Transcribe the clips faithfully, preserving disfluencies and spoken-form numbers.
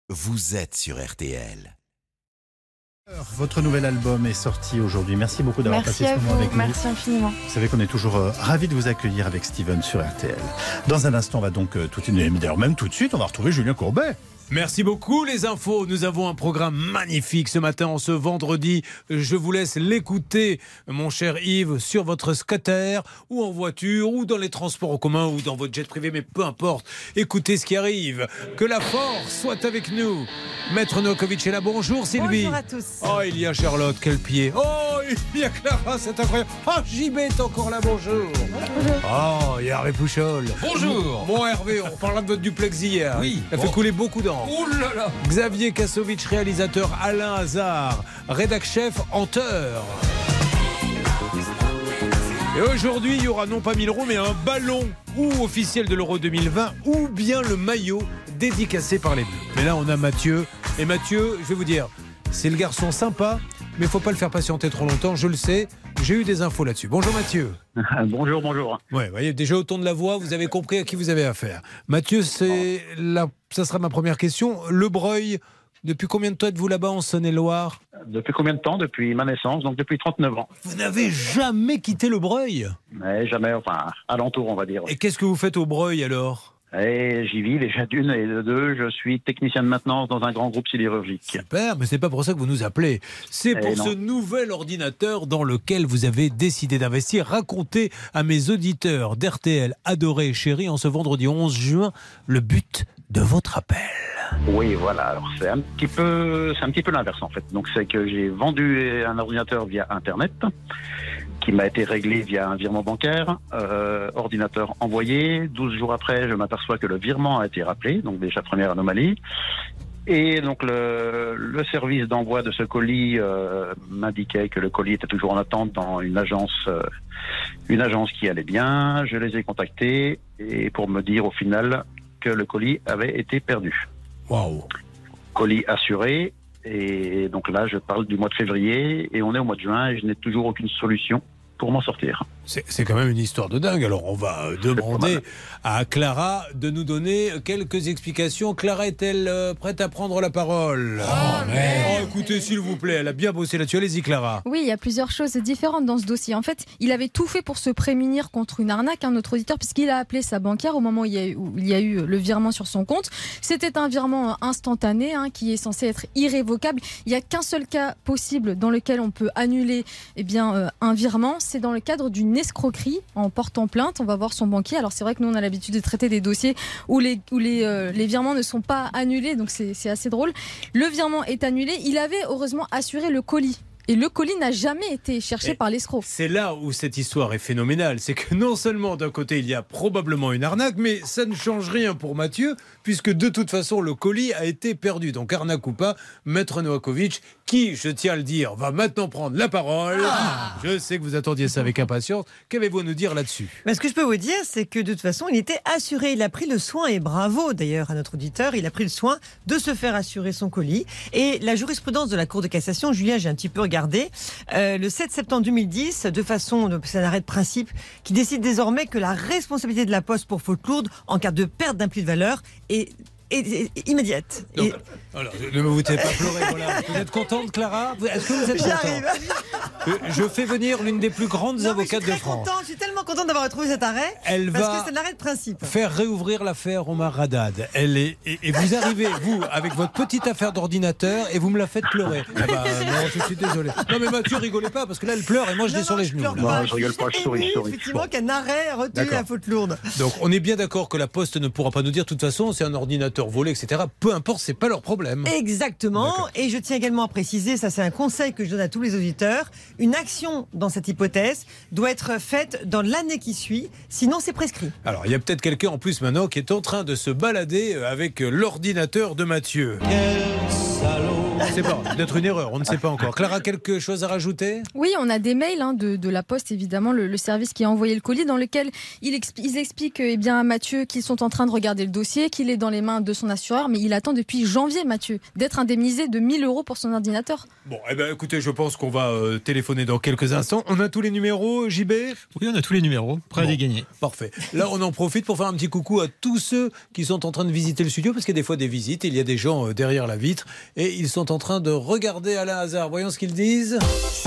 vous êtes sur R T L. Votre nouvel album est sorti aujourd'hui. Merci beaucoup d'avoir Merci passé à ce moment vous. avec nous. Merci infiniment. Vous savez qu'on est toujours euh, ravis de vous accueillir avec Steven sur R T L. Dans un instant, on va donc euh, tout de suite, d'ailleurs même tout de suite, on va retrouver Julien Courbet. Merci beaucoup les infos. Nous avons un programme magnifique ce matin, en ce vendredi. Je vous laisse l'écouter, mon cher Yves, sur votre scooter ou en voiture ou dans les transports en commun ou dans votre jet privé, mais peu importe. Écoutez ce qui arrive. Que la force soit avec nous. Maître Novakovic est là. Bonjour Sylvie. Bonjour à tous. Oh, il y a Charlotte, quel pied. Oh, il y a Clara, c'est incroyable. Oh, J B est encore là, bonjour. Oh, il y a Hervé Pouchol. Bonjour. Bon Hervé, on parlera de votre duplex hier. Oui. Ça Bon. fait couler beaucoup d'encre. Ouh là là. Xavier Kassovitch, réalisateur. Alain Hazard, rédac-chef, hanteur. Et aujourd'hui, il y aura non pas mille euros, mais un ballon ou officiel de l'Euro deux mille vingt ou bien le maillot dédicacé par les Bleus. Mais là, on a Mathieu. Et Mathieu, je vais vous dire, c'est le garçon sympa, mais il ne faut pas le faire patienter trop longtemps, je le sais. J'ai eu des infos là-dessus. Bonjour Mathieu. Bonjour, bonjour. Ouais, voyez, déjà au ton de la voix, vous avez compris à qui vous avez affaire. Mathieu, c'est la... ça sera ma première question. Le Breuil, depuis combien de temps êtes-vous là-bas en Saône-et-Loire ? Depuis combien de temps ? Depuis ma naissance, donc depuis trente-neuf ans. Vous n'avez jamais quitté le Breuil ? Mais jamais, enfin, alentour, on va dire. Et qu'est-ce que vous faites au Breuil alors ? Et j'y vis déjà d'une et de deux. Je suis technicien de maintenance dans un grand groupe sidérurgique. Super, mais c'est pas pour ça que vous nous appelez. C'est Eh pour non. ce nouvel ordinateur dans lequel vous avez décidé d'investir. Racontez à mes auditeurs d'R T L adorés et chéris en ce vendredi onze juin le but de votre appel. Oui, voilà. Alors c'est un petit peu, c'est un petit peu l'inverse en fait. Donc c'est que j'ai vendu un ordinateur via Internet, qui m'a été réglé via un virement bancaire, euh, ordinateur envoyé. douze jours après, je m'aperçois que le virement a été rappelé, donc déjà première anomalie. Et donc le, le service d'envoi de ce colis euh, m'indiquait que le colis était toujours en attente dans une agence, euh, une agence qui allait bien. Je les ai contactés et pour me dire au final que le colis avait été perdu. Waouh. Colis assuré. Et donc là, je parle du mois de février et on est au mois de juin et je n'ai toujours aucune solution pour m'en sortir. C'est, c'est quand même une histoire de dingue. Alors on va euh, demander à Clara de nous donner quelques explications. Clara est-elle euh, prête à prendre la parole ? Oh, mais... Oh, écoutez, s'il vous plaît, elle a bien bossé là-dessus. Allez-y, Clara. Oui, il y a plusieurs choses différentes dans ce dossier. En fait, il avait tout fait pour se prémunir contre une arnaque, hein, notre auditeur, puisqu'il a appelé sa banquière au moment où il y a eu, où il y a eu le virement sur son compte. C'était un virement instantané hein, qui est censé être irrévocable. Il n'y a qu'un seul cas possible dans lequel on peut annuler eh bien, euh, un virement. C'est dans le cadre d'une escroquerie en portant plainte. On va voir son banquier. Alors c'est vrai que nous on a l'habitude de traiter des dossiers où les, où les, euh, les virements ne sont pas annulés, donc c'est, c'est assez drôle. Le virement est annulé. Il avait heureusement assuré le colis. Et le colis n'a jamais été cherché Et par l'escroc. C'est là où cette histoire est phénoménale. C'est que non seulement d'un côté il y a probablement une arnaque, mais ça ne change rien pour Mathieu, puisque de toute façon le colis a été perdu. Donc arnaque ou pas, Maître Novakovic, qui, je tiens à le dire, va maintenant prendre la parole. Ah je sais que vous attendiez ça avec impatience. Qu'avez-vous à nous dire là-dessus ? Mais ce que je peux vous dire, c'est que de toute façon, il était assuré. Il a pris le soin, et bravo d'ailleurs à notre auditeur, il a pris le soin de se faire assurer son colis. Et la jurisprudence de la Cour de cassation, Julien, j'ai un petit peu regardé, euh, le sept septembre deux mille dix, de façon, c'est un arrêt de principe qui décide désormais que la responsabilité de la Poste pour faute lourde en cas de perte d'un plus de valeur est Et, et, et immédiate. Donc, et... alors, ne vous faites pas pleurer. Voilà. Vous êtes contente, Clara ? Est-ce que vous êtes J'arrive. contente ? Je fais venir l'une des plus grandes Non, avocates je suis de très France. contente, je suis tellement contente d'avoir retrouvé cet arrêt. Elle parce va que c'est un arrêt de principe. faire réouvrir l'affaire Omar Haddad. Elle est et, et vous arrivez vous avec votre petite affaire d'ordinateur et vous me la faites pleurer. Ah bah, non, je suis désolé. Non mais Mathieu, rigolez pas parce que là elle pleure et moi je l'ai Non, sur non, les je genoux. pleure là. pas. Non, je rigole pas, je souris, je souris. Effectivement, Bon. qu'un arrêt a retenu D'accord. la faute lourde. Donc on est bien d'accord que la Poste ne pourra pas nous dire de toute façon c'est un ordinateur volé, et cetera. Peu importe, c'est pas leur problème. Exactement. D'accord. Et je tiens également à préciser, ça c'est un conseil que je donne à tous les auditeurs, une action dans cette hypothèse doit être faite dans l'année qui suit, sinon c'est prescrit. Alors il y a peut-être quelqu'un en plus maintenant qui est en train de se balader avec l'ordinateur de Mathieu. Quel salaud. C'est pas, peut-être une erreur, on ne sait pas encore. Clara, quelque chose à rajouter ? Oui, on a des mails hein, de, de la Poste, évidemment, le, le service qui a envoyé le colis, dans lequel il expli- ils expliquent eh bien, à Mathieu qu'ils sont en train de regarder le dossier, qu'il est dans les mains de son assureur, mais il attend depuis janvier, Mathieu, d'être indemnisé de mille euros pour son ordinateur. Bon, eh ben, écoutez, je pense qu'on va euh, téléphoner dans quelques instants. On a tous les numéros, J B ? Oui, on a tous les numéros, prêts Bon, à les gagner. Parfait. Là, on en profite pour faire un petit coucou à tous ceux qui sont en train de visiter le studio, parce qu'il y a des fois des visites, il y a des gens euh, derrière la vitre, et ils sont en train de regarder Alain Hazard. Voyons ce qu'ils disent.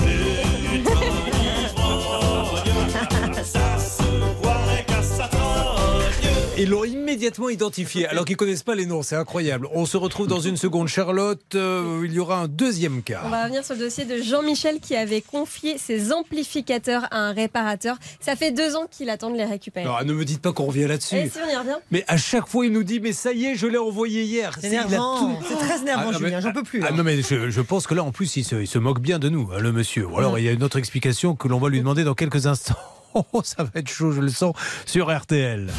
Ils l'ont immédiatement identifié, alors qu'ils ne connaissent pas les noms, c'est incroyable. On se retrouve dans une seconde. Charlotte, euh, il y aura un deuxième cas. On va revenir sur le dossier de Jean-Michel qui avait confié ses amplificateurs à un réparateur. Ça fait deux ans qu'il attend de les récupérer. Non, ne me dites pas qu'on revient là-dessus. Et si on y revient ? Mais à chaque fois, il nous dit, mais ça y est, je l'ai envoyé hier. C'est il a énervant. tout- C'est très énervant, Ah, Julien. mais- J'en peux plus. Ah, là. non, mais je, je pense que là, en plus, il se, il se moque bien de nous, hein, le monsieur. Ou alors, il y a une autre explication que l'on va lui demander dans quelques instants. Oh, ça va être chaud, je le sens, sur R T L.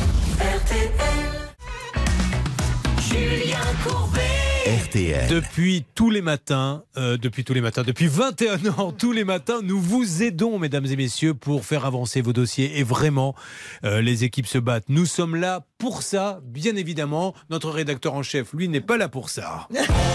R T L. Depuis tous les matins, euh, depuis tous les matins, depuis vingt et un ans, tous les matins, nous vous aidons, mesdames et messieurs, pour faire avancer vos dossiers. Et vraiment, euh, les équipes se battent. Nous sommes là pour ça, bien évidemment. Notre rédacteur en chef, lui, n'est pas là pour ça.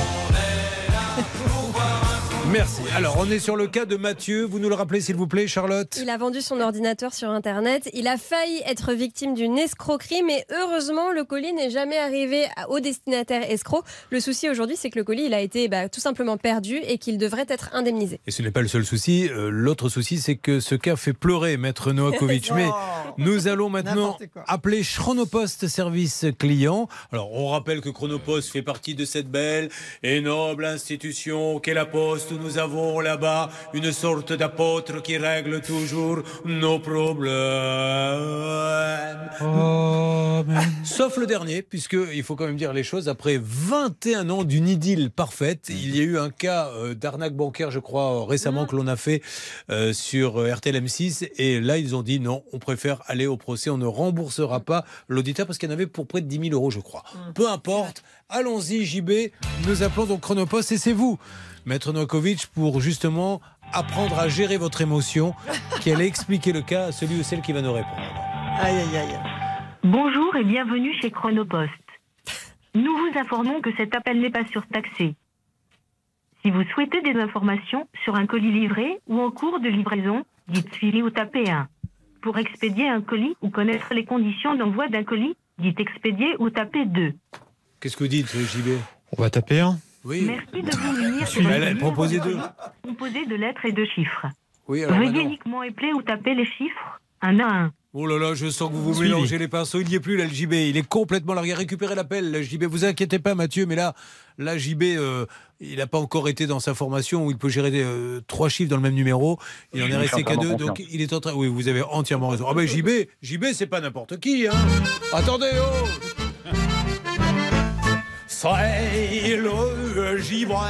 Merci. Alors, on est sur le cas de Mathieu. Vous nous le rappelez, s'il vous plaît, Charlotte ? Il a vendu son ordinateur sur Internet. Il a failli être victime d'une escroquerie, mais heureusement, le colis n'est jamais arrivé au destinataire escroc. Le souci aujourd'hui, c'est que le colis il a été bah, tout simplement perdu et qu'il devrait être indemnisé. Et ce n'est pas le seul souci. Euh, L'autre souci, c'est que ce cas fait pleurer Maître Novakovic. Mais nous allons maintenant N'importe quoi. appeler Chronopost Service Client. Alors, on rappelle que Chronopost fait partie de cette belle et noble institution qu'est la Poste. Nous avons là-bas une sorte d'apôtre qui règle toujours nos problèmes. Sauf le dernier, puisqu'il faut quand même dire les choses, après vingt et un ans d'une idylle parfaite, il y a eu un cas euh, d'arnaque bancaire, je crois, euh, récemment que l'on a fait euh, sur euh, R T L M six, et là ils ont dit non, on préfère aller au procès, on ne remboursera pas l'auditeur, parce qu'il y en avait pour près de dix mille euros, je crois. Peu importe, allons-y J B, nous appelons donc Chronopost, et c'est vous, Maître Novakovic, pour justement apprendre à gérer votre émotion, qui allait expliquer le cas à celui ou celle qui va nous répondre. Aïe, aïe, aïe. Bonjour et bienvenue chez Chronopost. Nous vous informons que cet appel n'est pas surtaxé. Si vous souhaitez des informations sur un colis livré ou en cours de livraison, dites suivi ou tapez un. Pour expédier un colis ou connaître les conditions d'envoi d'un colis, dites expédier ou tapez deux. Qu'est-ce que vous dites, J B ? On va taper un. Oui. Merci de vous munir Elle, elle, elle proposait deux. composé de lettres et de chiffres. Oui, alors Veuillez maintenant. uniquement épeler ou taper les chiffres un à un. Oh là là, je sens que vous vous Suivi. mélangez les pinceaux. Il n'y est plus, là, le J B. Il est complètement largué. Récupérez l'appel, le J B. Vous inquiétez pas, Mathieu, mais là, là J B, euh, il n'a pas encore été dans sa formation où il peut gérer euh, trois chiffres dans le même numéro. Il en Je est me resté suis qu'à deux. entièrement Donc, il est en train. Oui, vous avez entièrement raison. Ah ben, J B, J B, c'est pas n'importe qui, hein. Attendez, oh c'est le J B,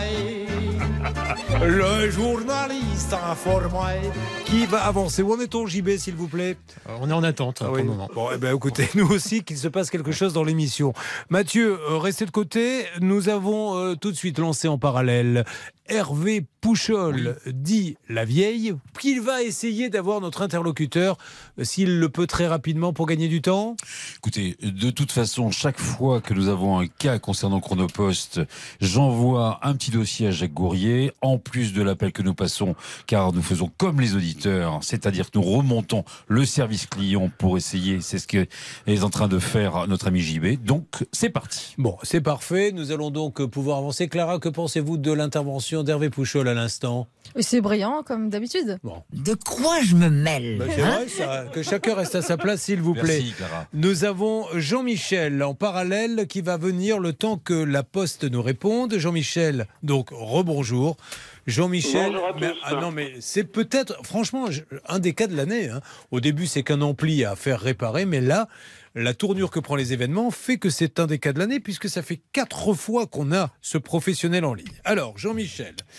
le journaliste informé qui va avancer. Où en est-on, J B, s'il vous plaît? Euh, On est en attente hein, Ah pour oui. le moment. Bon, eh ben, écoutez, nous aussi, qu'il se passe quelque chose dans l'émission. Mathieu, euh, restez de côté. Nous avons euh, tout de suite lancé en parallèle Hervé Pouchol, dit la vieille, qu'il va essayer d'avoir notre interlocuteur, euh, s'il le peut très rapidement, pour gagner du temps. Écoutez, de toute façon, chaque fois que nous avons un cas concernant Chronopost, j'envoie un petit dossier à Jacques Gourrier, en plus de l'appel que nous passons, car nous faisons comme les auditeurs, c'est-à-dire que nous remontons le service client pour essayer, c'est ce qu'est en train de faire notre ami J B. Donc, c'est parti. Bon, c'est parfait. Nous allons donc pouvoir avancer. Clara, que pensez-vous de l'intervention d'Hervé Pouchol à l'instant? C'est brillant, comme d'habitude. Bon. De quoi je me mêle Ben, c'est hein vrai, ça. Que chacun reste à sa place, s'il vous plaît. Merci, Clara. Nous avons Jean-Michel en parallèle qui va venir le temps que la Poste nous réponde. Jean-Michel, donc rebonjour. Jean-Michel, Bonjour à tous. mais, ah non mais c'est peut-être, franchement, je- un des cas de l'année. Hein. Au début, c'est qu'un ampli à faire réparer, mais là, la tournure que prend les événements fait que c'est un des cas de l'année, puisque ça fait quatre fois qu'on a ce professionnel en ligne. Alors, Jean-Michel,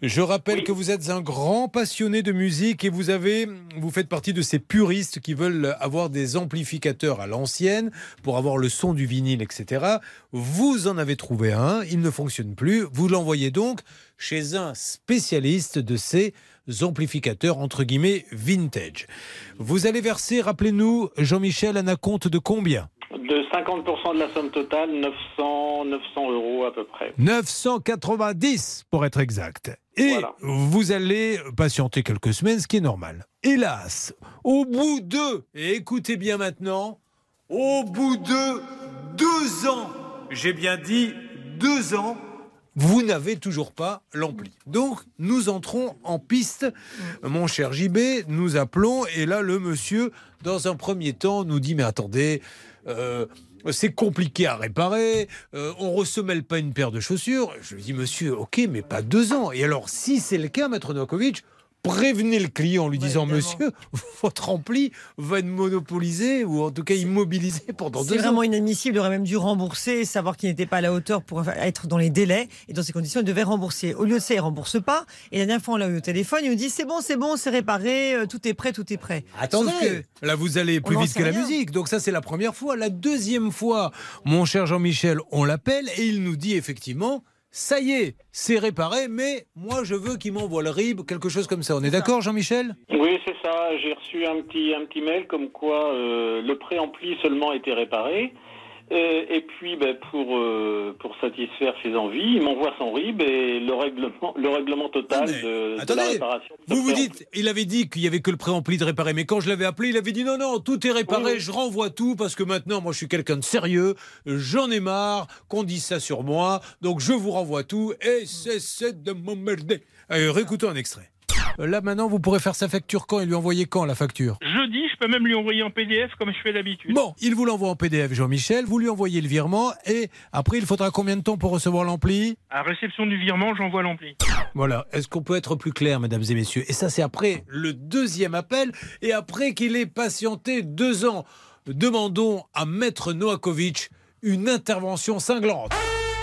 Je rappelle Oui. que vous êtes un grand passionné de musique et vous avez, vous faites partie de ces puristes qui veulent avoir des amplificateurs à l'ancienne pour avoir le son du vinyle, et cetera. Vous en avez trouvé un, il ne fonctionne plus. Vous l'envoyez donc chez un spécialiste de ces amplificateurs entre guillemets vintage. Vous allez verser, rappelez-nous, Jean-Michel, un acompte de combien ? De cinquante pour cent de la somme totale, neuf cents, neuf cents euros à peu près. neuf cent quatre-vingt-dix pour être exact. Et Voilà. vous allez patienter quelques semaines, ce qui est normal. Hélas, au bout de, et écoutez bien maintenant, au bout de deux ans, j'ai bien dit deux ans, vous n'avez toujours pas l'ampli. Donc, nous entrons en piste. Mon cher J B, nous appelons, et là, le monsieur, dans un premier temps, nous dit, mais attendez... Euh, c'est compliqué à réparer, euh, on ressemelle pas une paire de chaussures. Je lui dis, monsieur, ok, mais pas deux ans. Et alors, si c'est le cas, maître Novakovic, prévenez le client en lui Ouais, disant, évidemment. monsieur, votre ampli va être monopolisé ou en tout cas immobilisé pendant C'est deux ans. vraiment inadmissible. Il aurait même dû rembourser, savoir qu'il n'était pas à la hauteur pour être dans les délais. Et dans ces conditions, il devait rembourser. Au lieu de ça, il ne rembourse pas. Et la dernière fois, on l'a eu au téléphone. Il nous dit c'est bon, c'est bon, c'est réparé, euh, tout est prêt, tout est prêt. Attendez, Sauf que- là vous allez plus on n'en vite sait que la rien. musique. Donc ça c'est la première fois. La deuxième fois, mon cher Jean-Michel, on l'appelle et il nous dit effectivement, ça y est, c'est réparé, mais moi je veux qu'il m'envoie le R I B, quelque chose comme ça. On est d'accord Jean-Michel ? Oui, c'est ça. J'ai reçu un petit, un petit mail comme quoi euh, le préampli seulement était réparé. Euh, et puis, ben, pour, euh, pour satisfaire ses envies, il m'envoie son R I B et le règlement, le règlement total Mais, de, de attendez, la réparation. de ce Vous vous préampli. dites, il avait dit qu'il y avait que le préampli de réparer, mais quand je l'avais appelé, il avait dit non, non, tout est réparé, Oui, oui. je renvoie tout parce que maintenant, moi je suis quelqu'un de sérieux, j'en ai marre qu'on dise ça sur moi, donc je vous renvoie tout et cessez de m'emmerder. Allez, réécoutons un extrait. Là maintenant, vous pourrez faire sa facture quand et lui envoyer quand la facture ? Jeudi, je peux même lui envoyer en P D F comme je fais d'habitude. Bon, il vous l'envoie en P D F, Jean-Michel, vous lui envoyez le virement et après, il faudra combien de temps pour recevoir l'ampli ? À réception du virement, j'envoie l'ampli. Voilà, est-ce qu'on peut être plus clair, mesdames et messieurs ? Et ça, c'est après le deuxième appel et après qu'il ait patienté deux ans. Demandons à Maître Novakovic une intervention cinglante.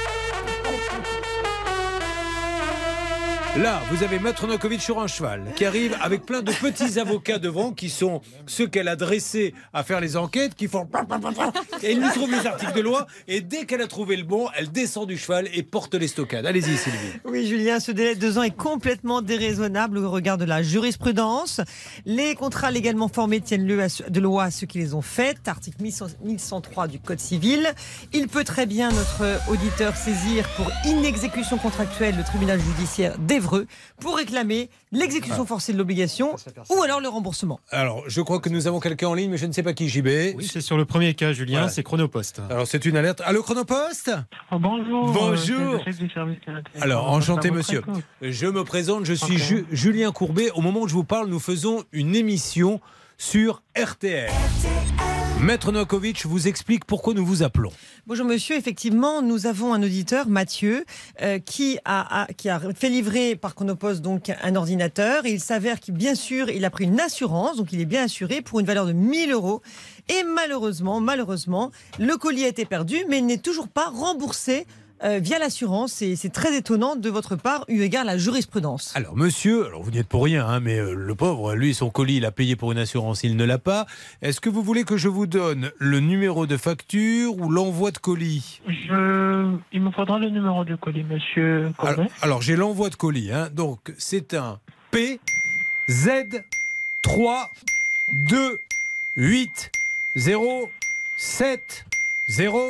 Là, vous avez Maître Novakovic sur un cheval qui arrive avec plein de petits avocats devant qui sont ceux qu'elle a dressés à faire les enquêtes, qui font... Et elle lui trouve les articles de loi et dès qu'elle a trouvé le bon, elle descend du cheval et porte les stockades. Allez-y, Sylvie. Oui, Julien, ce délai de deux ans est complètement déraisonnable au regard de la jurisprudence. Les contrats légalement formés tiennent lieu à ce- de loi à ceux qui les ont faits. Article mille cent trois du Code civil. Il peut très bien, notre auditeur, saisir pour inexécution contractuelle le tribunal judiciaire d'Évreux pour réclamer l'exécution forcée de l'obligation ou alors le remboursement. Alors, je crois que nous avons quelqu'un en ligne, mais je ne sais pas qui, J B. Oui, c'est sur le premier cas, Julien, Voilà. c'est Chronopost. Alors, c'est une alerte. Allô, Chronopost ? Oh, bonjour. Bonjour. euh, c'est le chef du service téléphonique. Alors, On enchanté, passe à monsieur. votre écoute. Je me présente, je suis Ok. Ju- Julien Courbet. Au moment où je vous parle, nous faisons une émission sur R T L. Maître Novakovic vous explique pourquoi nous vous appelons. Bonjour monsieur, effectivement, nous avons un auditeur, Mathieu, euh, qui, a, a- qui a fait livrer par Chronopost donc un ordinateur. Et il s'avère qu'il, bien sûr, il a pris une assurance, donc il est bien assuré pour une valeur de mille euros. Et malheureusement, malheureusement, le colis a été perdu, mais il n'est toujours pas remboursé euh, via l'assurance. Et c'est très étonnant de votre part, eu égard à la jurisprudence. Alors, monsieur, alors vous n'y êtes pour rien, hein, mais euh, le pauvre, lui, son colis, il a payé pour une assurance, il ne l'a pas. Est-ce que vous voulez que je vous donne le numéro de facture ou l'envoi de colis ? Je... Il me faudra le numéro du colis, monsieur Courbet. Alors, alors, j'ai l'envoi de colis, hein, donc c'est un P Z trois deux huit zéro sept zéro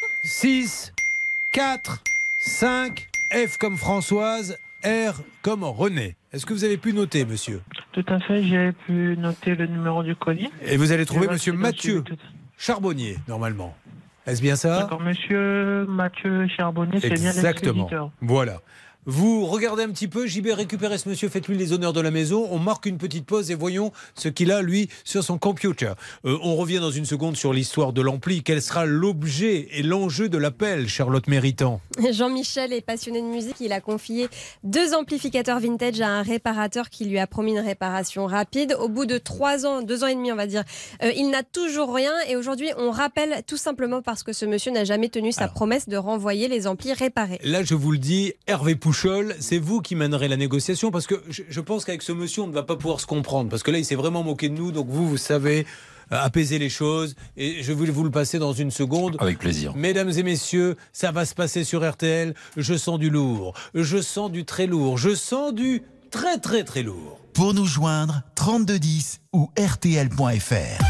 six quatre cinq F comme Françoise, R comme René. Est-ce que vous avez pu noter, monsieur ? Tout à fait, j'ai pu noter le numéro du colis. Et vous allez trouver Et monsieur voici Mathieu le suivi tout- Charbonnier, normalement. Est-ce bien ça ? D'accord, monsieur Mathieu Charbonnier, c'est bien Exactement. l'expéditeur. Voilà. Vous regardez un petit peu, J B, récupérez ce monsieur, faites-lui les honneurs de la maison. On marque une petite pause et voyons ce qu'il a, lui, sur son computer. Euh, on revient dans une seconde sur l'histoire de l'ampli. Quel sera l'objet et l'enjeu de l'appel, Charlotte Méritant ? Jean-Michel est passionné de musique. Il a confié deux amplificateurs vintage à un réparateur qui lui a promis une réparation rapide. Au bout de trois ans, deux ans et demi, on va dire, euh, il n'a toujours rien. Et aujourd'hui, on rappelle tout simplement parce que ce monsieur n'a jamais tenu sa Alors. promesse de renvoyer les amplis réparés. Là, je vous le dis, Hervé Pouchon Pouchol, c'est vous qui mènerez la négociation parce que je, je pense qu'avec ce monsieur, on ne va pas pouvoir se comprendre parce que là, il s'est vraiment moqué de nous. Donc vous, vous savez euh, apaiser les choses et je vais vous le passer dans une seconde. Avec plaisir. Mesdames et messieurs, ça va se passer sur R T L. Je sens du lourd, je sens du très lourd, je sens du très très très lourd. Pour nous joindre, trente-deux dix ou R T L point F R.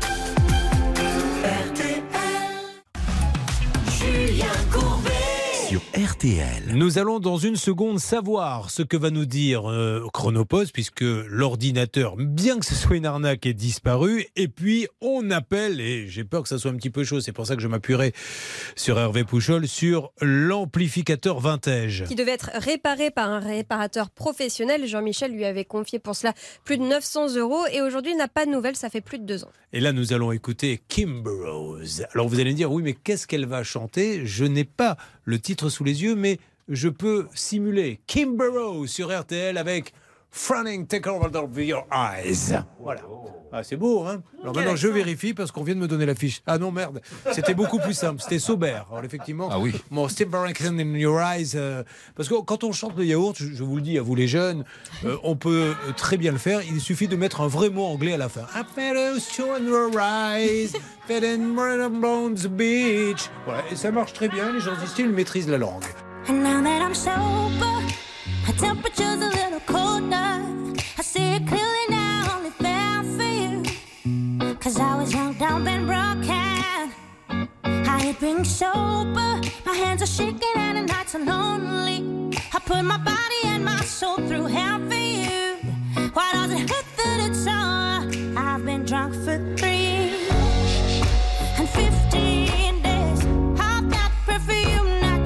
Julien Courbet sur R T L. Nous allons dans une seconde savoir ce que va nous dire euh, Chronopost, puisque l'ordinateur, bien que ce soit une arnaque, est disparu. Et puis on appelle, et j'ai peur que ça soit un petit peu chaud, c'est pour ça que je m'appuierai sur Hervé Pouchol, sur l'amplificateur Vintage. Qui devait être réparé par un réparateur professionnel. Jean-Michel lui avait confié pour cela plus de neuf cents euros et aujourd'hui il n'a pas de nouvelles, ça fait plus de deux ans. Et là nous allons écouter Kim Burrows. Alors vous allez me dire, oui mais qu'est-ce qu'elle va chanter? Je n'ai pas le titre sous les yeux, mais je peux simuler Kim Burrows sur R T L avec Frowning Take Over Your Eyes. Voilà. Ah, c'est beau, hein? Alors maintenant, je vérifie parce qu'on vient de me donner la fiche. Ah non, merde. C'était beaucoup plus simple. C'était Sauber. Alors effectivement, ah oui. Bon, Steve Barrington in Your Eyes. Euh, parce que quand on chante le yaourt, je, je vous le dis à vous les jeunes, euh, on peut très bien le faire. Il suffit de mettre un vrai mot anglais à la fin. I felt a show in your eyes, felt in Bones Beach. Voilà. Et ça marche très bien. Les gens ici, ils maîtrisent la langue. And now that I'm sober, my temperature's a little colder. I see it clearly now, only fair for you. Cause I was young, dumb and broken. I hate being sober, my hands are shaking and the nights are lonely. I put my body and my soul through hell for you. Why does it hurt that it's all? I've been drunk for three and fifteen days. I've got perfume.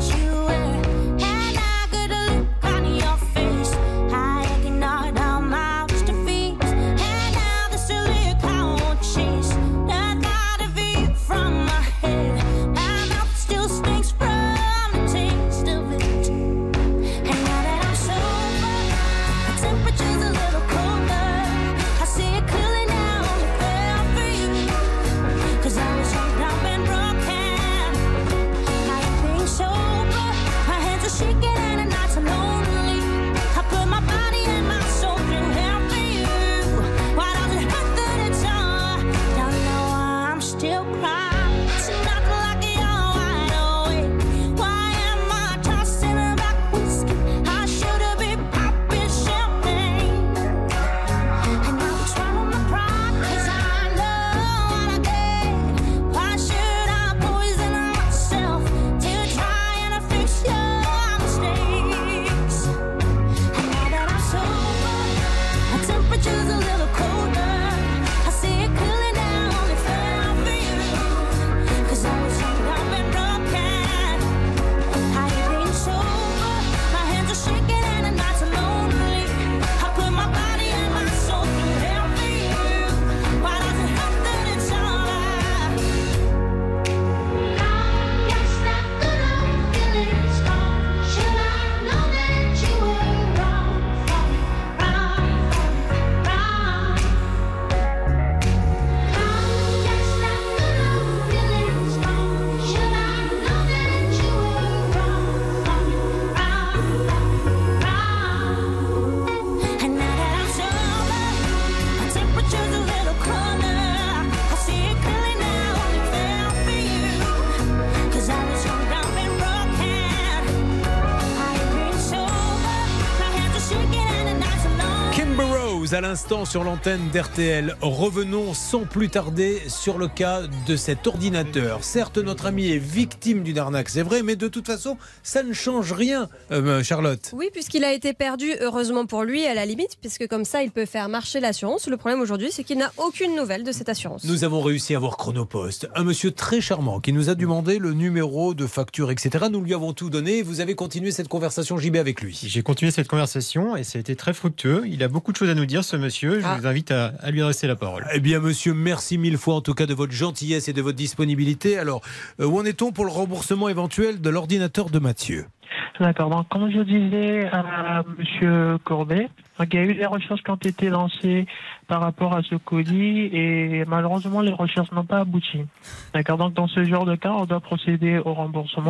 À l'instant sur l'antenne d'R T L. Revenons sans plus tarder sur le cas de cet ordinateur. Certes, notre ami est victime d'une arnaque, c'est vrai, mais de toute façon, ça ne change rien, euh, Charlotte. Oui, puisqu'il a été perdu, heureusement pour lui, à la limite, puisque comme ça, il peut faire marcher l'assurance. Le problème aujourd'hui, c'est qu'il n'a aucune nouvelle de cette assurance. Nous avons réussi à avoir Chronopost, un monsieur très charmant qui nous a demandé le numéro de facture, et cetera. Nous lui avons tout donné. Vous avez continué cette conversation J B avec lui. J'ai continué cette conversation et ça a été très fructueux. Il a beaucoup de choses à nous dire, ce monsieur. Je ah. vous invite à, à lui adresser la parole. Eh bien, monsieur, merci mille fois en tout cas de votre gentillesse et de votre disponibilité. Alors, euh, où en est-on pour le remboursement éventuel de l'ordinateur de Mathieu? D'accord. Donc, comme je disais à monsieur Courbet, il y a eu des recherches qui ont été lancées par rapport à ce colis et malheureusement, les recherches n'ont pas abouti. D'accord. Donc, dans ce genre de cas, on doit procéder au remboursement.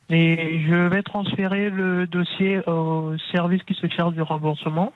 Et je vais transférer le dossier au service qui se charge du remboursement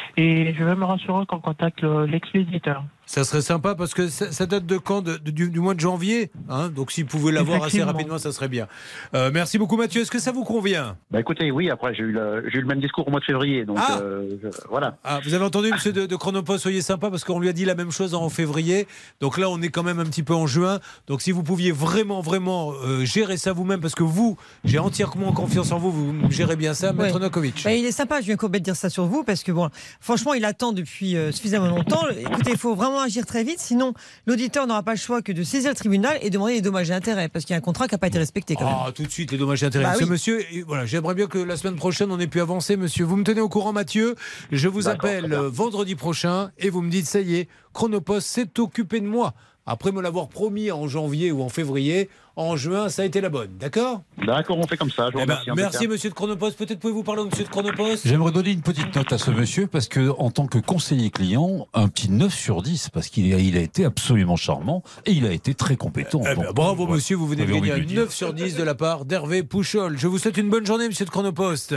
et je vais me rassurer qu'on contacte le- l'expéditeur. Ça serait sympa parce que ça, ça date de quand de- de- du, du mois de janvier, hein, donc s'il pouvait l'avoir assez Effectivement. rapidement, ça serait bien. Euh, merci beaucoup Mathieu, est-ce que ça vous convient? Bah écoutez, oui, après j'ai eu, le, j'ai eu le même discours au mois de février, donc Ah. euh, je- voilà. Ah, vous avez entendu, monsieur de, de Chronopost, soyez sympa parce qu'on lui a dit la même chose en février. Donc là, on est quand même un petit peu en juin. Donc si vous pouviez vraiment, vraiment euh, gérer ça vous-même, parce que vous, j'ai entièrement confiance en vous, vous gérez bien ça, Maître Ouais. Novakovic. Bah, il est sympa, Julien Courbet, de dire ça sur vous, parce que bon, franchement, il attend depuis euh, suffisamment longtemps. Écoutez, il faut vraiment agir très vite, sinon l'auditeur n'aura pas le choix que de saisir le tribunal et demander des dommages et intérêts, parce qu'il y a un contrat qui n'a pas été respecté quand même. Ah, tout de suite, les dommages et intérêts. Bah Ce oui. monsieur, et voilà, j'aimerais bien que la semaine prochaine, on ait pu avancer, monsieur. Vous me tenez au courant, Mathieu. Je vous D'accord, appelle très bien. euh, vendredi prochain et vous me dites, ça y est, Chronopost s'est occupé de moi. Après me l'avoir promis en janvier ou en février, en juin, ça a été la bonne. D'accord? D'accord, on fait comme ça. Je vous Eh ben, remercie. en tout merci, cas. monsieur de Chronopost. Peut-être pouvez-vous parler au monsieur de Chronopost? J'aimerais donner une petite note à ce monsieur parce que, en tant que conseiller client, un petit neuf sur dix parce qu'il a, il a été absolument charmant et il a été très compétent. Eh ben, Donc, bravo, ouais, monsieur. Vous venez de j'avais gagner envie un de le dire. neuf sur dix de la part d'Hervé Pouchol. Je vous souhaite une bonne journée, monsieur de Chronopost.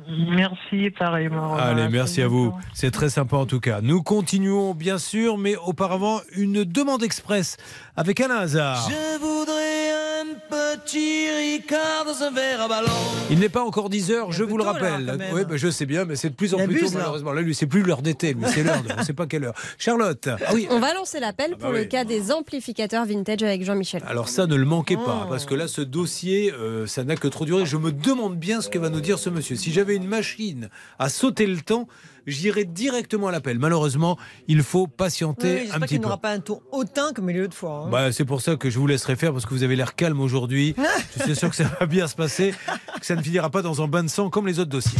Merci, pareillement. Allez, merci à vous. bientôt. C'est très sympa en tout cas. Nous continuons bien sûr, mais auparavant, une demande express avec Alain Hazard. Je voudrais un petit Ricard dans un verre à ballon. Il n'est pas encore dix heures, je vous le peu tôt, là, rappelle. quand même. Oui, bah, je sais bien, mais c'est de plus en Il plus abuse, tôt, là. malheureusement. Là, lui, c'est plus l'heure d'été, lui, c'est l'heure de... On ne sait pas quelle heure. Charlotte. Ah oui. On va lancer l'appel Ah bah pour le oui. cas des amplificateurs vintage avec Jean-Michel. Alors ça, ne le manquez Oh. pas, parce que là, ce dossier, euh, ça n'a que trop duré. Je me demande bien ce que va nous dire ce monsieur. Si j'avais une machine à sauter le temps, j'irais directement à l'appel. Malheureusement, il faut patienter Oui, un j'espère petit qu'il peu. n'aura pas un tour hautain comme il est l'autre fois. hein. Bah, c'est pour ça que je vous laisserai faire, parce que vous avez l'air calme aujourd'hui. Je suis sûr que ça va bien se passer, que ça ne finira pas dans un bain de sang comme les autres dossiers.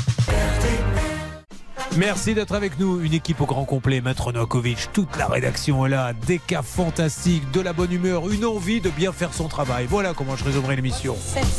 Merci d'être avec nous, une équipe au grand complet, Maître Novakovic, toute la rédaction est là, des cas fantastiques, de la bonne humeur, une envie de bien faire son travail. Voilà comment je résumerai l'émission.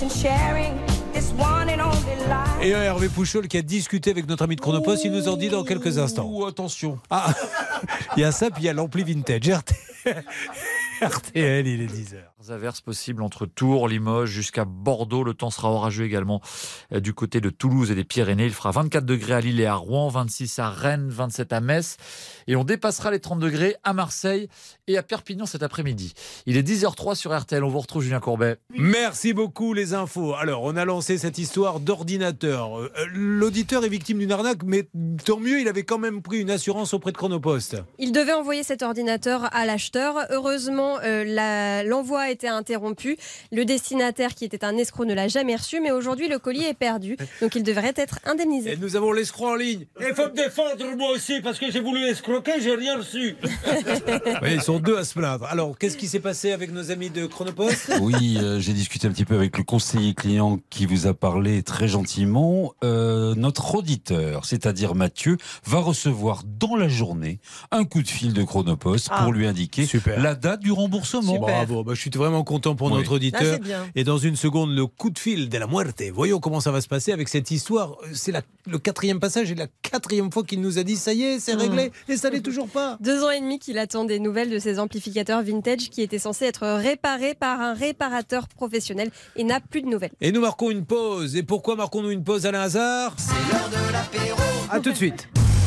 Et Hervé Pouchol qui a discuté avec notre ami de Chronopost, il nous en dit dans quelques instants. Ouh, attention. Ah, il y a ça, puis il y a l'ampli vintage. R T R T L, il est dix heures. Averses possibles entre Tours, Limoges jusqu'à Bordeaux. Le temps sera orageux également euh, du côté de Toulouse et des Pyrénées. Il fera vingt-quatre degrés à Lille et à Rouen, vingt-six à Rennes, vingt-sept à Metz. Et on dépassera les trente degrés à Marseille et à Perpignan cet après-midi. Il est dix heures zéro trois sur R T L. On vous retrouve, Julien Courbet. Merci beaucoup les infos. Alors, on a lancé cette histoire d'ordinateur. Euh, L'auditeur est victime d'une arnaque, mais tant mieux, il avait quand même pris une assurance auprès de Chronopost. Il devait envoyer cet ordinateur à l'acheteur. Heureusement, euh, la- l'envoi a été interrompu. Le destinataire, qui était un escroc, ne l'a jamais reçu. Mais aujourd'hui, le colis est perdu. Donc, il devrait être indemnisé. Et nous avons l'escroc en ligne. Il faut me défendre moi aussi parce que j'ai voulu escroquer, j'ai rien reçu. Oui, ils sont deux à se plaindre. Alors, qu'est-ce qui s'est passé avec nos amis de Chronopost? Oui, euh, j'ai discuté un petit peu avec le conseiller client qui vous a parlé très gentiment. Euh, notre auditeur, c'est-à-dire Mathieu, va recevoir dans la journée un coup de fil de Chronopost Ah. pour lui indiquer Super. la date du remboursement. Bravo, bah, je suis vraiment content pour Oui. notre Là, auditeur. c'est bien. Et dans une seconde, le coup de fil de la muerte. Voyons comment ça va se passer avec cette histoire. C'est la- le quatrième passage et la quatrième fois qu'il nous a dit ça y est, c'est réglé. Et ça n'est toujours pas. Deux ans et demi qu'il attend des nouvelles de ces amplificateurs vintage qui étaient censés être réparés par un réparateur professionnel et n'a plus de nouvelles. Et nous marquons une pause. Et pourquoi marquons-nous une pause, Alain Hazard? C'est l'heure de l'apéro. A tout de suite.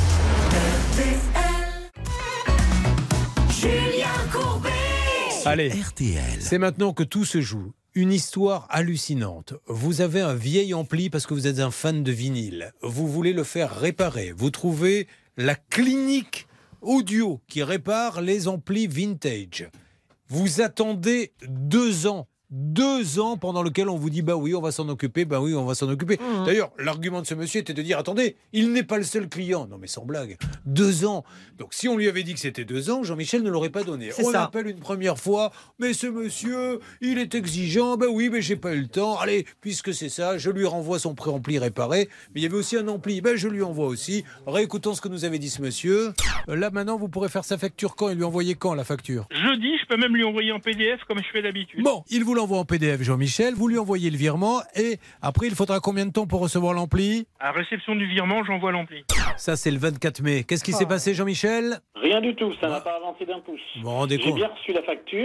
Julien Courbet. Allez, R T L. c'est maintenant que tout se joue. Une histoire hallucinante. Vous avez un vieil ampli parce que vous êtes un fan de vinyle. Vous voulez le faire réparer. Vous trouvez la clinique audio qui répare les amplis vintage. Vous attendez deux ans. Deux ans pendant lequel on vous dit bah oui on va s'en occuper, bah oui on va s'en occuper. Mmh. D'ailleurs l'argument de ce monsieur était de dire attendez, il n'est pas le seul client. Non mais sans blague, deux ans. Donc si on lui avait dit que c'était deux ans, Jean-Michel ne l'aurait pas donné. C'est On ça. appelle une première fois, mais ce monsieur il est exigeant, bah oui mais j'ai pas eu le temps. Allez puisque c'est ça, je lui renvoie son préampli réparé. Mais il y avait aussi un ampli, ben je lui envoie aussi. Réécoutons ce que nous avait dit ce monsieur. Euh, Là maintenant vous pourrez faire sa facture quand et lui envoyer quand la facture. Jeudi, je peux même lui envoyer en P D F comme je fais d'habitude. Bon, il vous l'envoie en P D F, Jean-Michel, vous lui envoyez le virement et après, il faudra combien de temps pour recevoir l'ampli? À réception du virement, j'envoie l'ampli. Ça, c'est le vingt-quatre mai. Qu'est-ce qui Oh. s'est passé, Jean-Michel? Rien du tout, ça n'a pas avancé d'un pouce. Vous vous rendez J'ai compte? bien reçu la facture,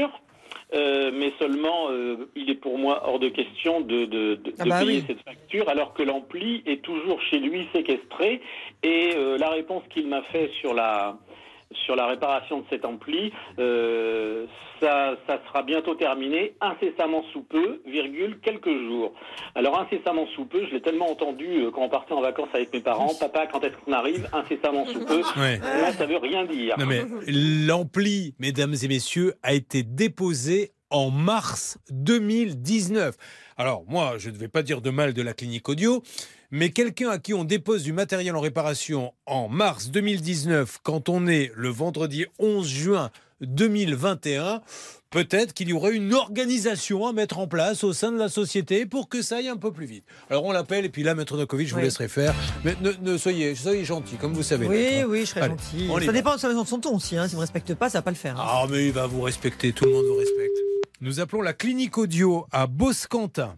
Euh, mais seulement, euh, il est pour moi hors de question de, de, de, Ah de bah payer oui. cette facture, alors que l'ampli est toujours chez lui séquestré. Et euh, la réponse qu'il m'a fait sur la sur la réparation de cet ampli, euh, ça, ça sera bientôt terminé, incessamment sous peu, virgule, quelques jours. Alors incessamment sous peu, je l'ai tellement entendu euh, quand on partait en vacances avec mes parents, papa, quand est-ce qu'on arrive, incessamment sous peu, Ouais. là ça veut rien dire. Non mais l'ampli, mesdames et messieurs, a été déposé en mars deux mille dix-neuf. Alors moi, je ne vais pas dire de mal de la clinique audio, mais quelqu'un à qui on dépose du matériel en réparation en mars deux mille dix-neuf, quand on est le vendredi onze juin deux mille vingt et un, peut-être qu'il y aurait une organisation à mettre en place au sein de la société pour que ça aille un peu plus vite. Alors on l'appelle et puis là, Maître Novakovic, je vous Oui. laisserai faire. Mais ne, ne soyez, soyez gentil, comme vous savez. Oui, Maître, hein. oui, je serai Allez, gentil. on y Ça va. dépend de sa maison de son ton aussi. Hein. S'il ne me respecte pas, ça va pas le faire. hein. Ah, mais il va vous respecter, tout le monde vous respecte. Nous appelons la clinique audio à Boscantin.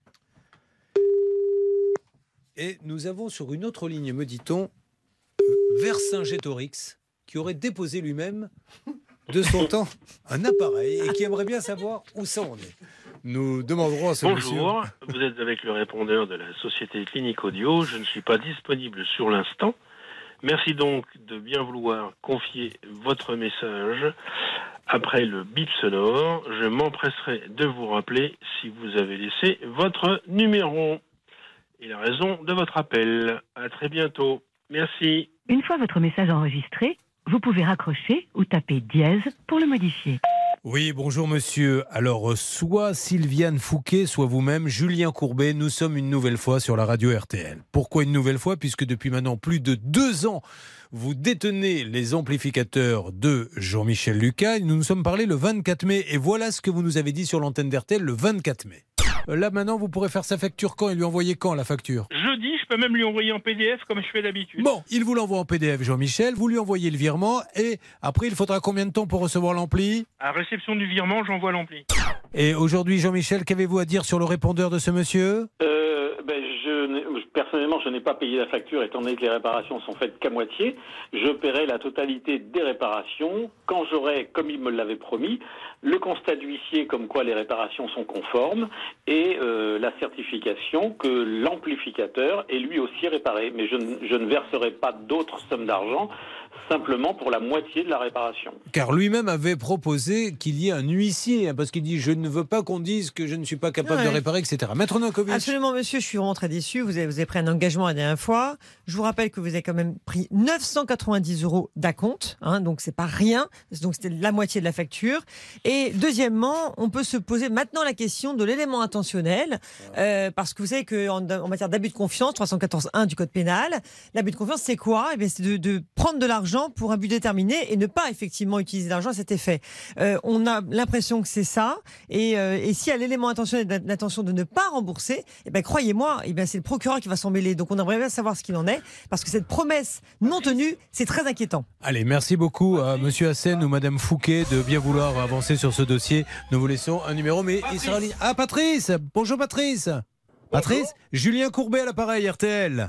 Et nous avons sur une autre ligne, me dit-on, euh, Vercingétorix, qui aurait déposé lui-même de son temps un appareil et qui aimerait bien savoir où ça en est. Nous demanderons à ce Bonjour, monsieur... vous êtes avec le répondeur de la société Clinique Audio. Je ne suis pas disponible sur l'instant. Merci donc de bien vouloir confier votre message après le bip sonore. Je m'empresserai de vous rappeler si vous avez laissé votre numéro et la raison de votre appel. À très bientôt. Merci. Une fois votre message enregistré, vous pouvez raccrocher ou taper dièse pour le modifier. Oui, bonjour monsieur. Alors, euh, soit Sylviane Fouquet, soit vous-même, Julien Courbet, nous sommes une nouvelle fois sur la radio R T L. Pourquoi une nouvelle fois ? Puisque depuis maintenant plus de deux ans, vous détenez les amplificateurs de Jean-Michel Lucas. Nous nous sommes parlé le vingt-quatre mai et voilà ce que vous nous avez dit sur l'antenne d'R T L le vingt-quatre mai. Euh, Là maintenant, vous pourrez faire sa facture quand et lui envoyer quand la facture ? Jeudi, je peux même lui envoyer en P D F comme je fais d'habitude. Bon, il vous l'envoie en P D F, Jean-Michel, vous lui envoyez le virement et après, il faudra combien de temps pour recevoir l'ampli ? À réception du virement, j'envoie l'ampli. Et aujourd'hui, Jean-Michel, qu'avez-vous à dire sur le répondeur de ce monsieur ? Euh, ben, je n'ai- personnellement, je n'ai pas payé la facture étant donné que les réparations sont faites qu'à moitié. Je paierai la totalité des réparations quand j'aurai, comme il me l'avait promis, le constat d'huissier comme quoi les réparations sont conformes et euh, la certification que l'amplificateur est lui aussi réparé. Mais je, ne- je ne verserai pas d'autres sommes d'argent, simplement pour la moitié de la réparation. Car lui-même avait proposé qu'il y ait un huissier, hein, parce qu'il dit « je ne veux pas qu'on dise que je ne suis pas capable Ouais. de réparer, et cetera » Maître Novakovic. Absolument, monsieur, je suis vraiment très déçu. Vous avez, vous avez pris un engagement la dernière fois. Je vous rappelle que vous avez quand même pris neuf cent quatre-vingt-dix euros d'acompte, hein, donc c'est pas rien. Donc c'était la moitié de la facture. Et deuxièmement, on peut se poser maintenant la question de l'élément intentionnel, euh, parce que vous savez qu'en en matière d'abus de confiance, trois cent quatorze un du code pénal, l'abus de confiance, c'est quoi ? Eh bien, c'est de, de prendre de l'argent pour un but déterminé et ne pas effectivement utiliser l'argent à cet effet. Euh, on a l'impression que c'est ça. Et, euh, et s'il y a l'élément intentionnel d'intention de ne pas rembourser, eh ben, croyez-moi, eh ben, c'est le procureur qui va s'en mêler. Donc on aimerait bien savoir ce qu'il en est, parce que cette promesse non tenue, c'est très inquiétant. Allez, merci beaucoup à Monsieur Hassen ou Madame Fouquet de bien vouloir avancer sur ce dossier. Nous vous laissons un numéro, mais il sera en ligne. Ah, Patrice. Bonjour Patrice. Patrice, Julien Courbet à l'appareil R T L.